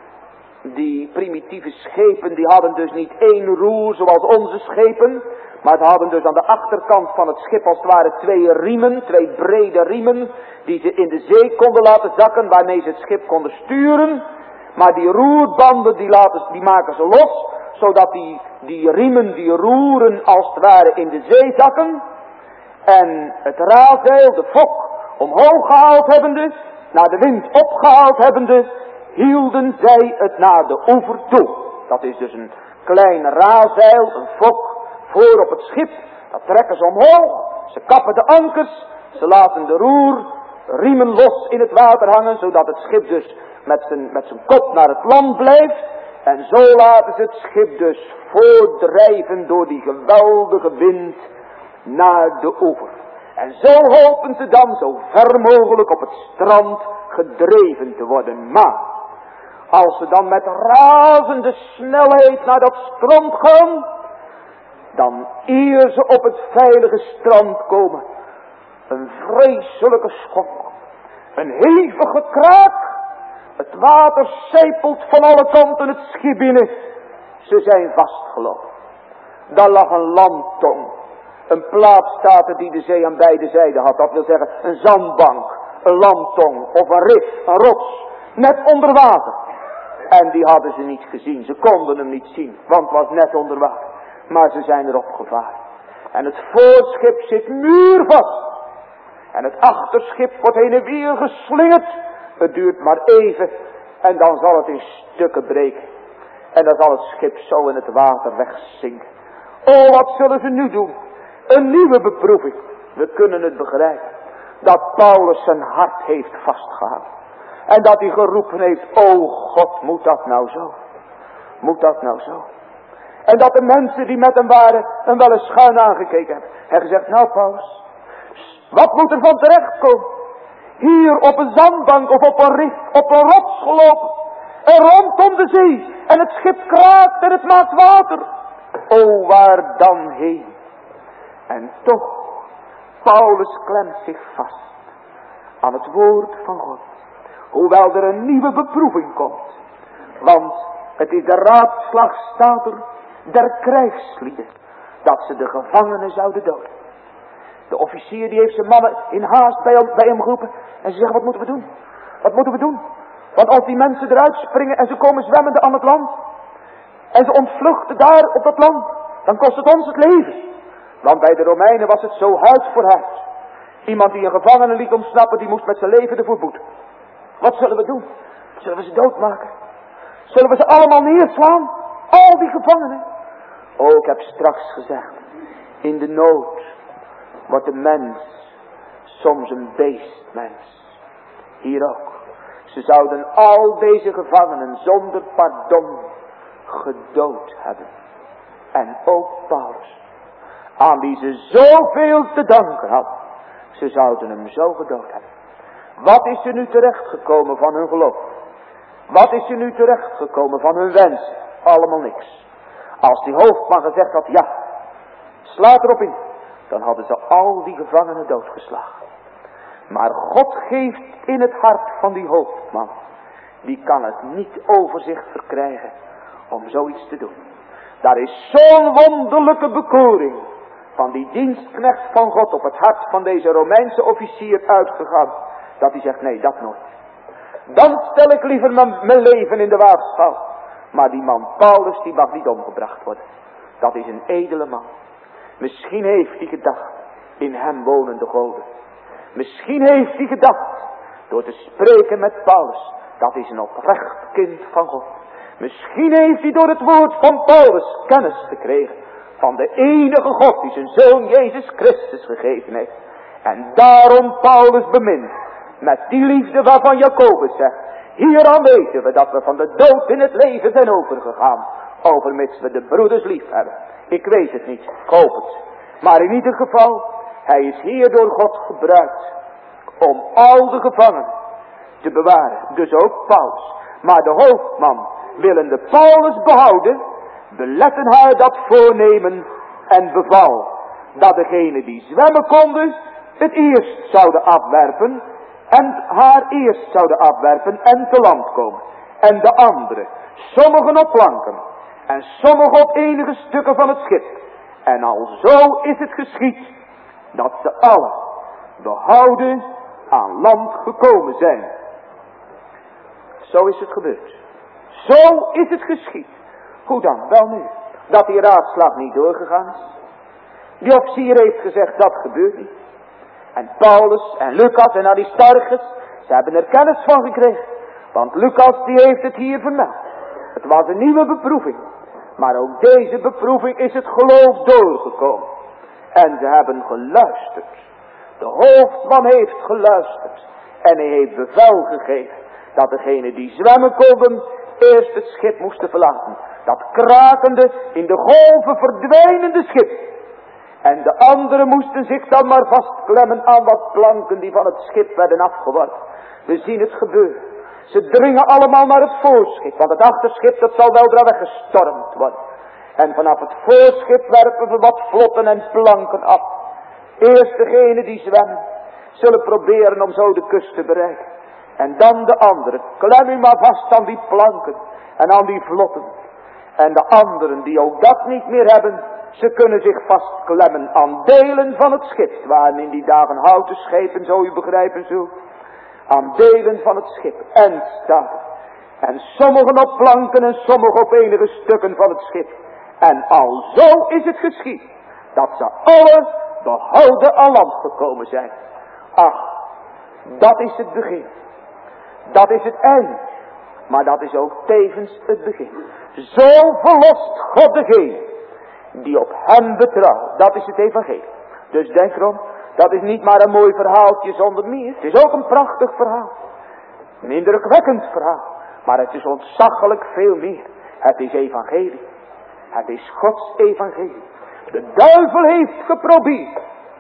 Speaker 3: Die primitieve schepen, die hadden dus niet 1 roer zoals onze schepen, maar ze hadden dus aan de achterkant van het schip als het ware 2 riemen, 2 brede riemen, die ze in de zee konden laten zakken, waarmee ze het schip konden sturen. Maar die roerbanden, die maken ze los, zodat die riemen, die roeren als het ware in de zee zakken. En het razeil, de fok, omhoog gehaald hebbende, naar de wind opgehaald hebbende, hielden zij het naar de oever toe. Dat is dus een klein razeil, een fok, voor op het schip. Dat trekken ze omhoog, ze kappen de ankers, ze laten de roerriemen los in het water hangen, zodat het schip dus met zijn kop naar het land blijft. En zo laten ze het schip dus voordrijven door die geweldige wind naar de oever. En zo hopen ze dan zo ver mogelijk op het strand gedreven te worden. Maar als ze dan met razende snelheid naar dat strand gaan, dan eer ze op het veilige strand komen, een vreselijke schok, een hevige kraak, het water sijpelt van alle kanten het schip binnen. Ze zijn vastgelopen. Daar lag een landtong. Een plaats staat er die de zee aan beide zijden had. Dat wil zeggen een zandbank, een landtong of een rif, een rots. Net onder water. En die hadden ze niet gezien. Ze konden hem niet zien. Want het was net onder water. Maar ze zijn erop gevaren. En het voorschip zit muurvast. En het achterschip wordt heen en weer geslingerd. Het duurt maar even. En dan zal het in stukken breken. En dan zal het schip zo in het water wegzinken. Oh, wat zullen ze nu doen? Een nieuwe beproeving. We kunnen het begrijpen. Dat Paulus zijn hart heeft vastgehouden. En dat hij geroepen heeft. O God, moet dat nou zo? Moet dat nou zo? En dat de mensen die met hem waren hem wel eens schuin aangekeken hebben. En gezegd, nou Paulus, wat moet er van terechtkomen? Hier op een zandbank of op een rif, op een rots gelopen. En rondom de zee. En het schip kraakt en het maakt water. O, waar dan heen? En toch, Paulus klemt zich vast aan het woord van God. Hoewel er een nieuwe beproeving komt. Want het is de raadslag, staat er, der krijgslieden. Dat ze de gevangenen zouden doden. De officier die heeft zijn mannen in haast bij hem geroepen. En ze zeggen, wat moeten we doen? Wat moeten we doen? Want als die mensen eruit springen en ze komen zwemmende aan het land. En ze ontvluchten daar op dat land. Dan kost het ons het leven. Want bij de Romeinen was het zo huid voor huid. Iemand die een gevangene liet ontsnappen, die moest met zijn leven ervoor boeten. Wat zullen we doen? Zullen we ze doodmaken? Zullen we ze allemaal neerslaan? Al die gevangenen? Oh, ik heb straks gezegd. In de nood wordt de mens soms een beestmens. Hier ook. Ze zouden al deze gevangenen zonder pardon gedood hebben. En ook Paulus, aan wie ze zoveel te danken hadden. Ze zouden hem zo gedood hebben. Wat is er nu terechtgekomen van hun geloof? Wat is er nu terechtgekomen van hun wensen? Allemaal niks. Als die hoofdman gezegd had, ja, sla erop in, dan hadden ze al die gevangenen doodgeslagen. Maar God geeft in het hart van die hoofdman, die kan het niet overzicht verkrijgen om zoiets te doen. Daar is zo'n wonderlijke bekoring van die dienstknecht van God op het hart van deze Romeinse officier uitgegaan, dat hij zegt, nee, dat nooit. Dan stel ik liever mijn leven in de waagschaal. Maar die man Paulus, die mag niet omgebracht worden. Dat is een edele man. Misschien heeft hij gedacht, in hem wonen de goden. Misschien heeft hij gedacht, door te spreken met Paulus, dat is een oprecht kind van God. Misschien heeft hij door het woord van Paulus kennis gekregen van de enige God die zijn zoon Jezus Christus gegeven heeft. En daarom Paulus bemint, met die liefde waarvan Jacobus zegt, hieraan weten we dat we van de dood in het leven zijn overgegaan, overmits we de broeders lief hebben. Ik weet het niet, ik hoop het. Maar in ieder geval, hij is hier door God gebruikt om al de gevangenen te bewaren. Dus ook Paulus. Maar de hoofdman, willende Paulus behouden, beletten haar dat voornemen en beval dat degene die zwemmen konden het eerst zouden afwerpen en haar eerst zouden afwerpen en te land komen. En de anderen, sommigen op planken en sommigen op enige stukken van het schip. En alzo is het geschied dat ze allen behouden aan land gekomen zijn. Zo is het gebeurd. Zo is het geschied. Hoe dan? Wel nu, dat die raadslag niet doorgegaan is. Die officier heeft gezegd, dat gebeurt niet. En Paulus en Lucas en Aristarchus, ze hebben er kennis van gekregen. Want Lucas die heeft het hier vermeld. Het was een nieuwe beproeving. Maar ook deze beproeving is het geloof doorgekomen. En ze hebben geluisterd. De hoofdman heeft geluisterd. En hij heeft bevel gegeven dat degenen die zwemmen konden eerst het schip moesten verlaten. Dat krakende, in de golven verdwijnende schip. En de anderen moesten zich dan maar vastklemmen aan wat planken die van het schip werden afgeworpen. We zien het gebeuren. Ze dringen allemaal naar het voorschip, want het achterschip dat zal weldra weggestormd worden. En vanaf het voorschip werpen we wat vlotten en planken af. Eerst degenen die zwemmen zullen proberen om zo de kust te bereiken. En dan de anderen. Klem u maar vast aan die planken en aan die vlotten. En de anderen die ook dat niet meer hebben, ze kunnen zich vastklemmen aan delen van het schip. Het waren in die dagen houten schepen, zo u begrijpen zult. Aan delen van het schip en staan. En sommigen op planken en sommigen op enige stukken van het schip. En alzo is het geschied dat ze alle behouden aan land gekomen zijn. Ach, dat is het begin. Dat is het eind. Maar dat is ook tevens het begin. Zo verlost God degene die op hem betrouwt. Dat is het evangelie. Dus denk erom, dat is niet maar een mooi verhaaltje zonder meer. Het is ook een prachtig verhaal. Een indrukwekkend verhaal. Maar het is ontzaglijk veel meer. Het is evangelie. Het is Gods evangelie. De duivel heeft geprobeerd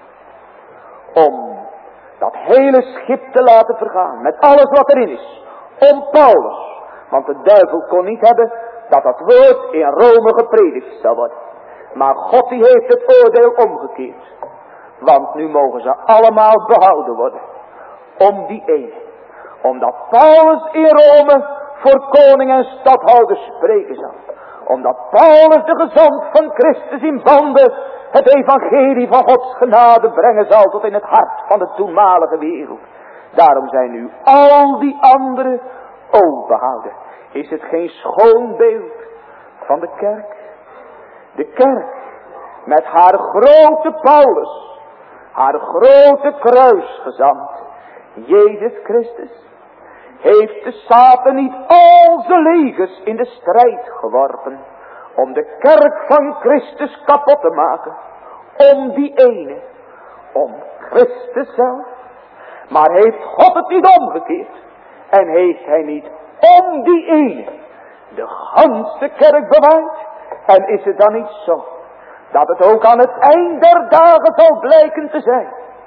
Speaker 3: om dat hele schip te laten vergaan. Met alles wat erin is. Om Paulus. Want de duivel kon niet hebben dat dat woord in Rome gepredikt zou worden. Maar God die heeft het oordeel omgekeerd. Want nu mogen ze allemaal behouden worden. Om die ene. Omdat Paulus in Rome voor koning en stadhouder spreken zal. Omdat Paulus de gezant van Christus in banden het evangelie van Gods genade brengen zal tot in het hart van de toenmalige wereld. Daarom zijn nu al die anderen ook behouden. Is het geen schoon beeld van de kerk? De kerk met haar grote Paulus, haar grote kruisgezant, Jezus Christus, heeft de Satan niet al zijn legers in de strijd geworpen om de kerk van Christus kapot te maken. Om die ene, om Christus zelf. Maar heeft God het niet omgekeerd? En heeft hij niet om die ene de ganse kerk bewaard? En is het dan niet zo dat het ook aan het eind der dagen zal blijken te zijn?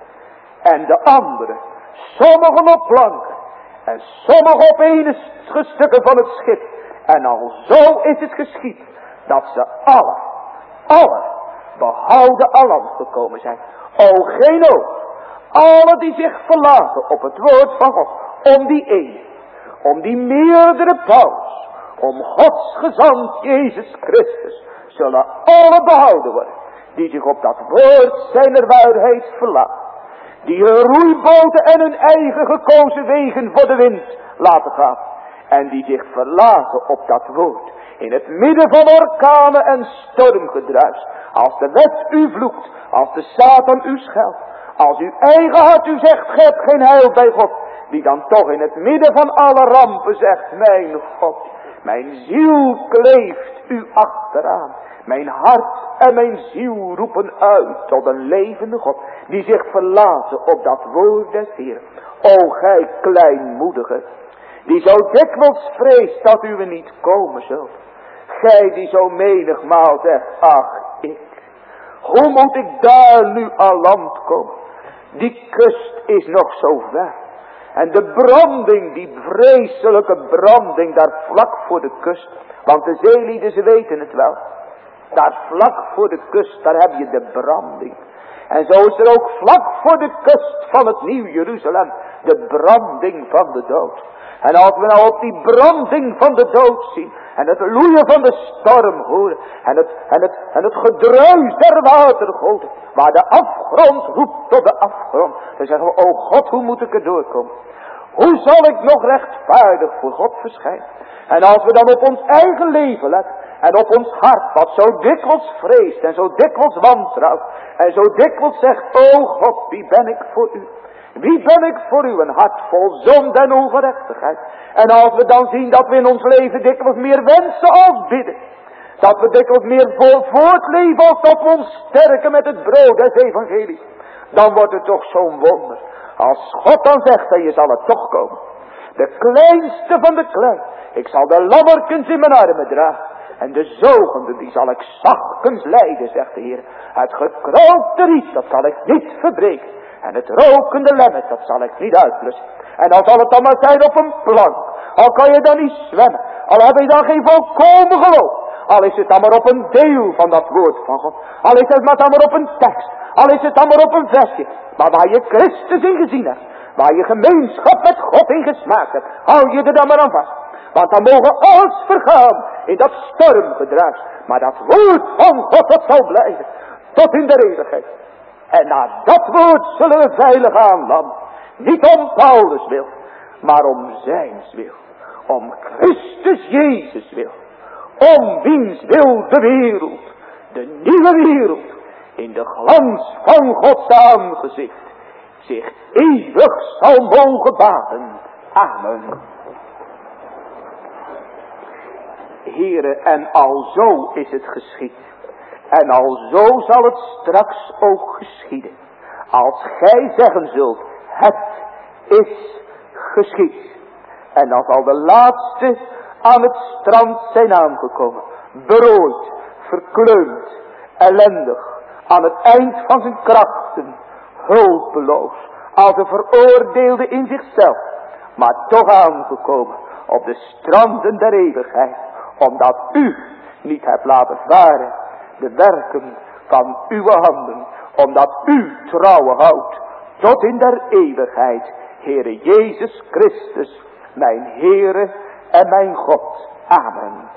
Speaker 3: En de anderen, sommigen op planken en sommigen op ene stukken van het schip. En al zo is het geschied dat ze alle behouden aan land gekomen zijn. O geen oog, alle die zich verlaten op het woord van God, om die ene, om die meerdere Paulus, om Gods gezant Jezus Christus, zullen alle behouden worden, die zich op dat woord zijner waarheid verlaten. Die hun roeiboten en hun eigen gekozen wegen voor de wind laten gaan. En die zich verlaten op dat woord. In het midden van orkanen en stormgedruis. Als de wet u vloekt. Als de Satan u scheldt. Als uw eigen hart u zegt, gij hebt geen heil bij God. Die dan toch in het midden van alle rampen zegt, mijn God. Mijn ziel kleeft u achteraan. Mijn hart en mijn ziel roepen uit tot een levende God. Die zich verlaten op dat woord des Heeren. O gij kleinmoedige. Die zo dikwijls vreest dat u niet komen zult. Gij die zo menigmaal zegt, ach ik. Hoe moet ik daar nu aan land komen? Die kust is nog zo ver. En de branding, die vreselijke branding daar vlak voor de kust. Want de zeelieden, ze weten het wel. Daar vlak voor de kust, daar heb je de branding. En zo is er ook vlak voor de kust van het Nieuw Jeruzalem de branding van de dood. En als we nou op die branding van de dood zien en het loeien van de storm horen en het gedruis der watergoten, waar de afgrond roept tot de afgrond, dan zeggen we, o God, hoe moet ik er doorkomen? Hoe zal ik nog rechtvaardig voor God verschijnen? En als we dan op ons eigen leven letten en op ons hart, wat zo dikwijls vreest en zo dikwijls wantrouwt en zo dikwijls zegt, o God, wie ben ik voor u? Wie ben ik voor u? Een hart vol zonde en ongerechtigheid. En als we dan zien dat we in ons leven dikwijls meer wensen als bidden. Dat we dikwijls meer voortleven als dat we ons sterken met het brood des evangelies. Dan wordt het toch zo'n wonder. Als God dan zegt, en je zal het toch komen. De kleinste van de klein. Ik zal de lammerkens in mijn armen dragen. En de zogende, die zal ik zachtkens leiden, zegt de Heer. Het gekrookte riet, dat zal ik niet verbreken. En het rokende lemmet, dat zal ik niet uitblussen. En dan zal het dan maar zijn op een plank. Al kan je dan niet zwemmen. Al heb je dan geen volkomen geloof. Al is het dan maar op een deel van dat woord van God. Al is het maar dan maar op een tekst. Al is het dan maar op een versje. Maar waar je Christus in gezien hebt. Waar je gemeenschap met God in gesmaakt hebt. Hou je er dan maar aan vast. Want dan mogen alles vergaan in dat stormgedruis. Maar dat woord van God, dat zal blijven. Tot in de eeuwigheid. En naar dat woord zullen we veilig aanlanden. Niet om Paulus wil, maar om zijns wil. Om Christus Jezus wil. Om wiens wil de wereld, de nieuwe wereld, in de glans van Gods aangezicht, zich eeuwig zal mogen baden. Amen. Heere, en alzo is het geschied. En alzo zal het straks ook geschieden. Als gij zeggen zult, het is geschied. En dan zal de laatste aan het strand zijn aangekomen. Berooid, verkleumd, ellendig. Aan het eind van zijn krachten. Hulpeloos. Als een veroordeelde in zichzelf. Maar toch aangekomen op de stranden der eeuwigheid. Omdat u niet hebt laten varen de werken van uw handen. Omdat u trouwen houdt tot in der eeuwigheid. Heere Jezus Christus, mijn Heere en mijn God. Amen.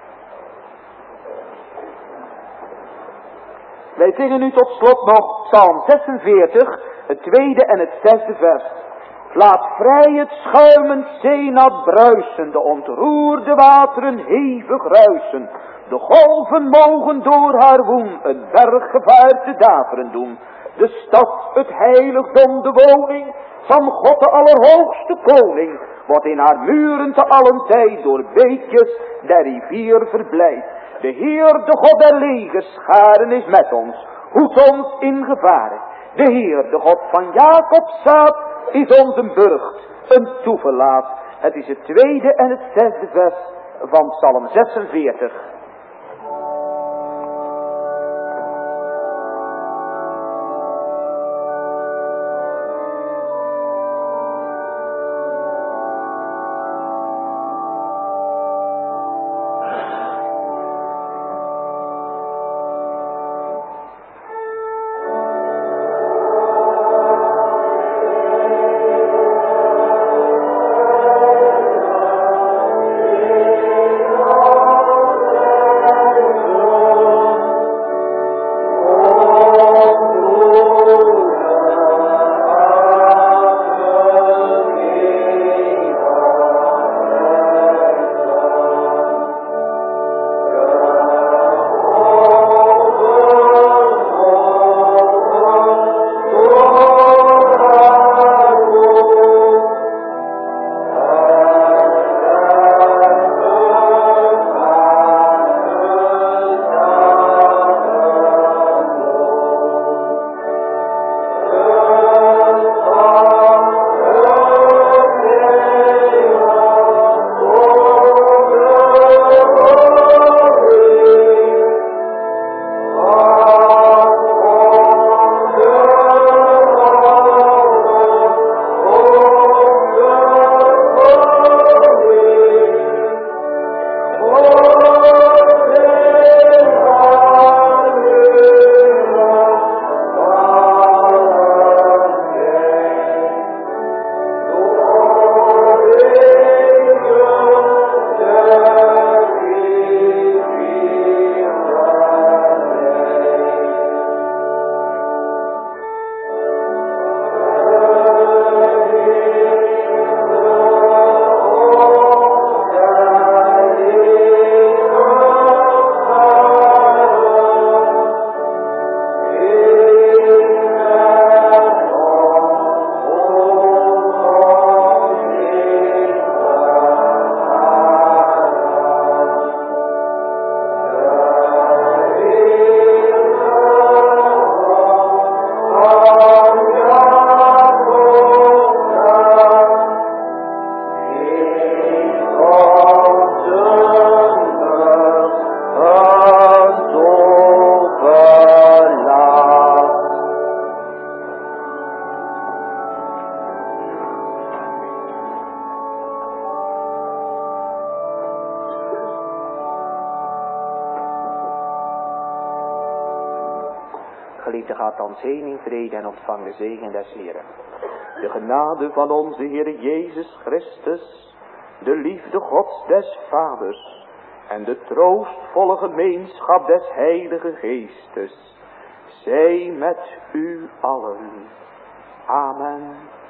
Speaker 3: Wij zingen nu tot slot nog Psalm 46, het tweede en het zesde vers. Laat vrij het schuimend zeenat bruisen, de ontroerde wateren hevig ruisen. De golven mogen door haar woen een berggevaarte daveren doen. De stad, het heiligdom, de woning van God de allerhoogste koning, wordt in haar muren te allen tijd door beekjes der rivier verblijd. De Heer, de God der legerscharen is met ons, hoedt ons in gevaren. De Heer, de God van Jacob zaad, is onze burcht, een toeverlaat. Het is het 2e en het 6e vers van Psalm 46.
Speaker 1: Geliefde, gaat dan heen in vrede en ontvang de zegen des Heeren. De genade van onze Heer Jezus Christus, de liefde Gods des Vaders en de troostvolle gemeenschap des Heilige Geestes, zij met u allen. Amen.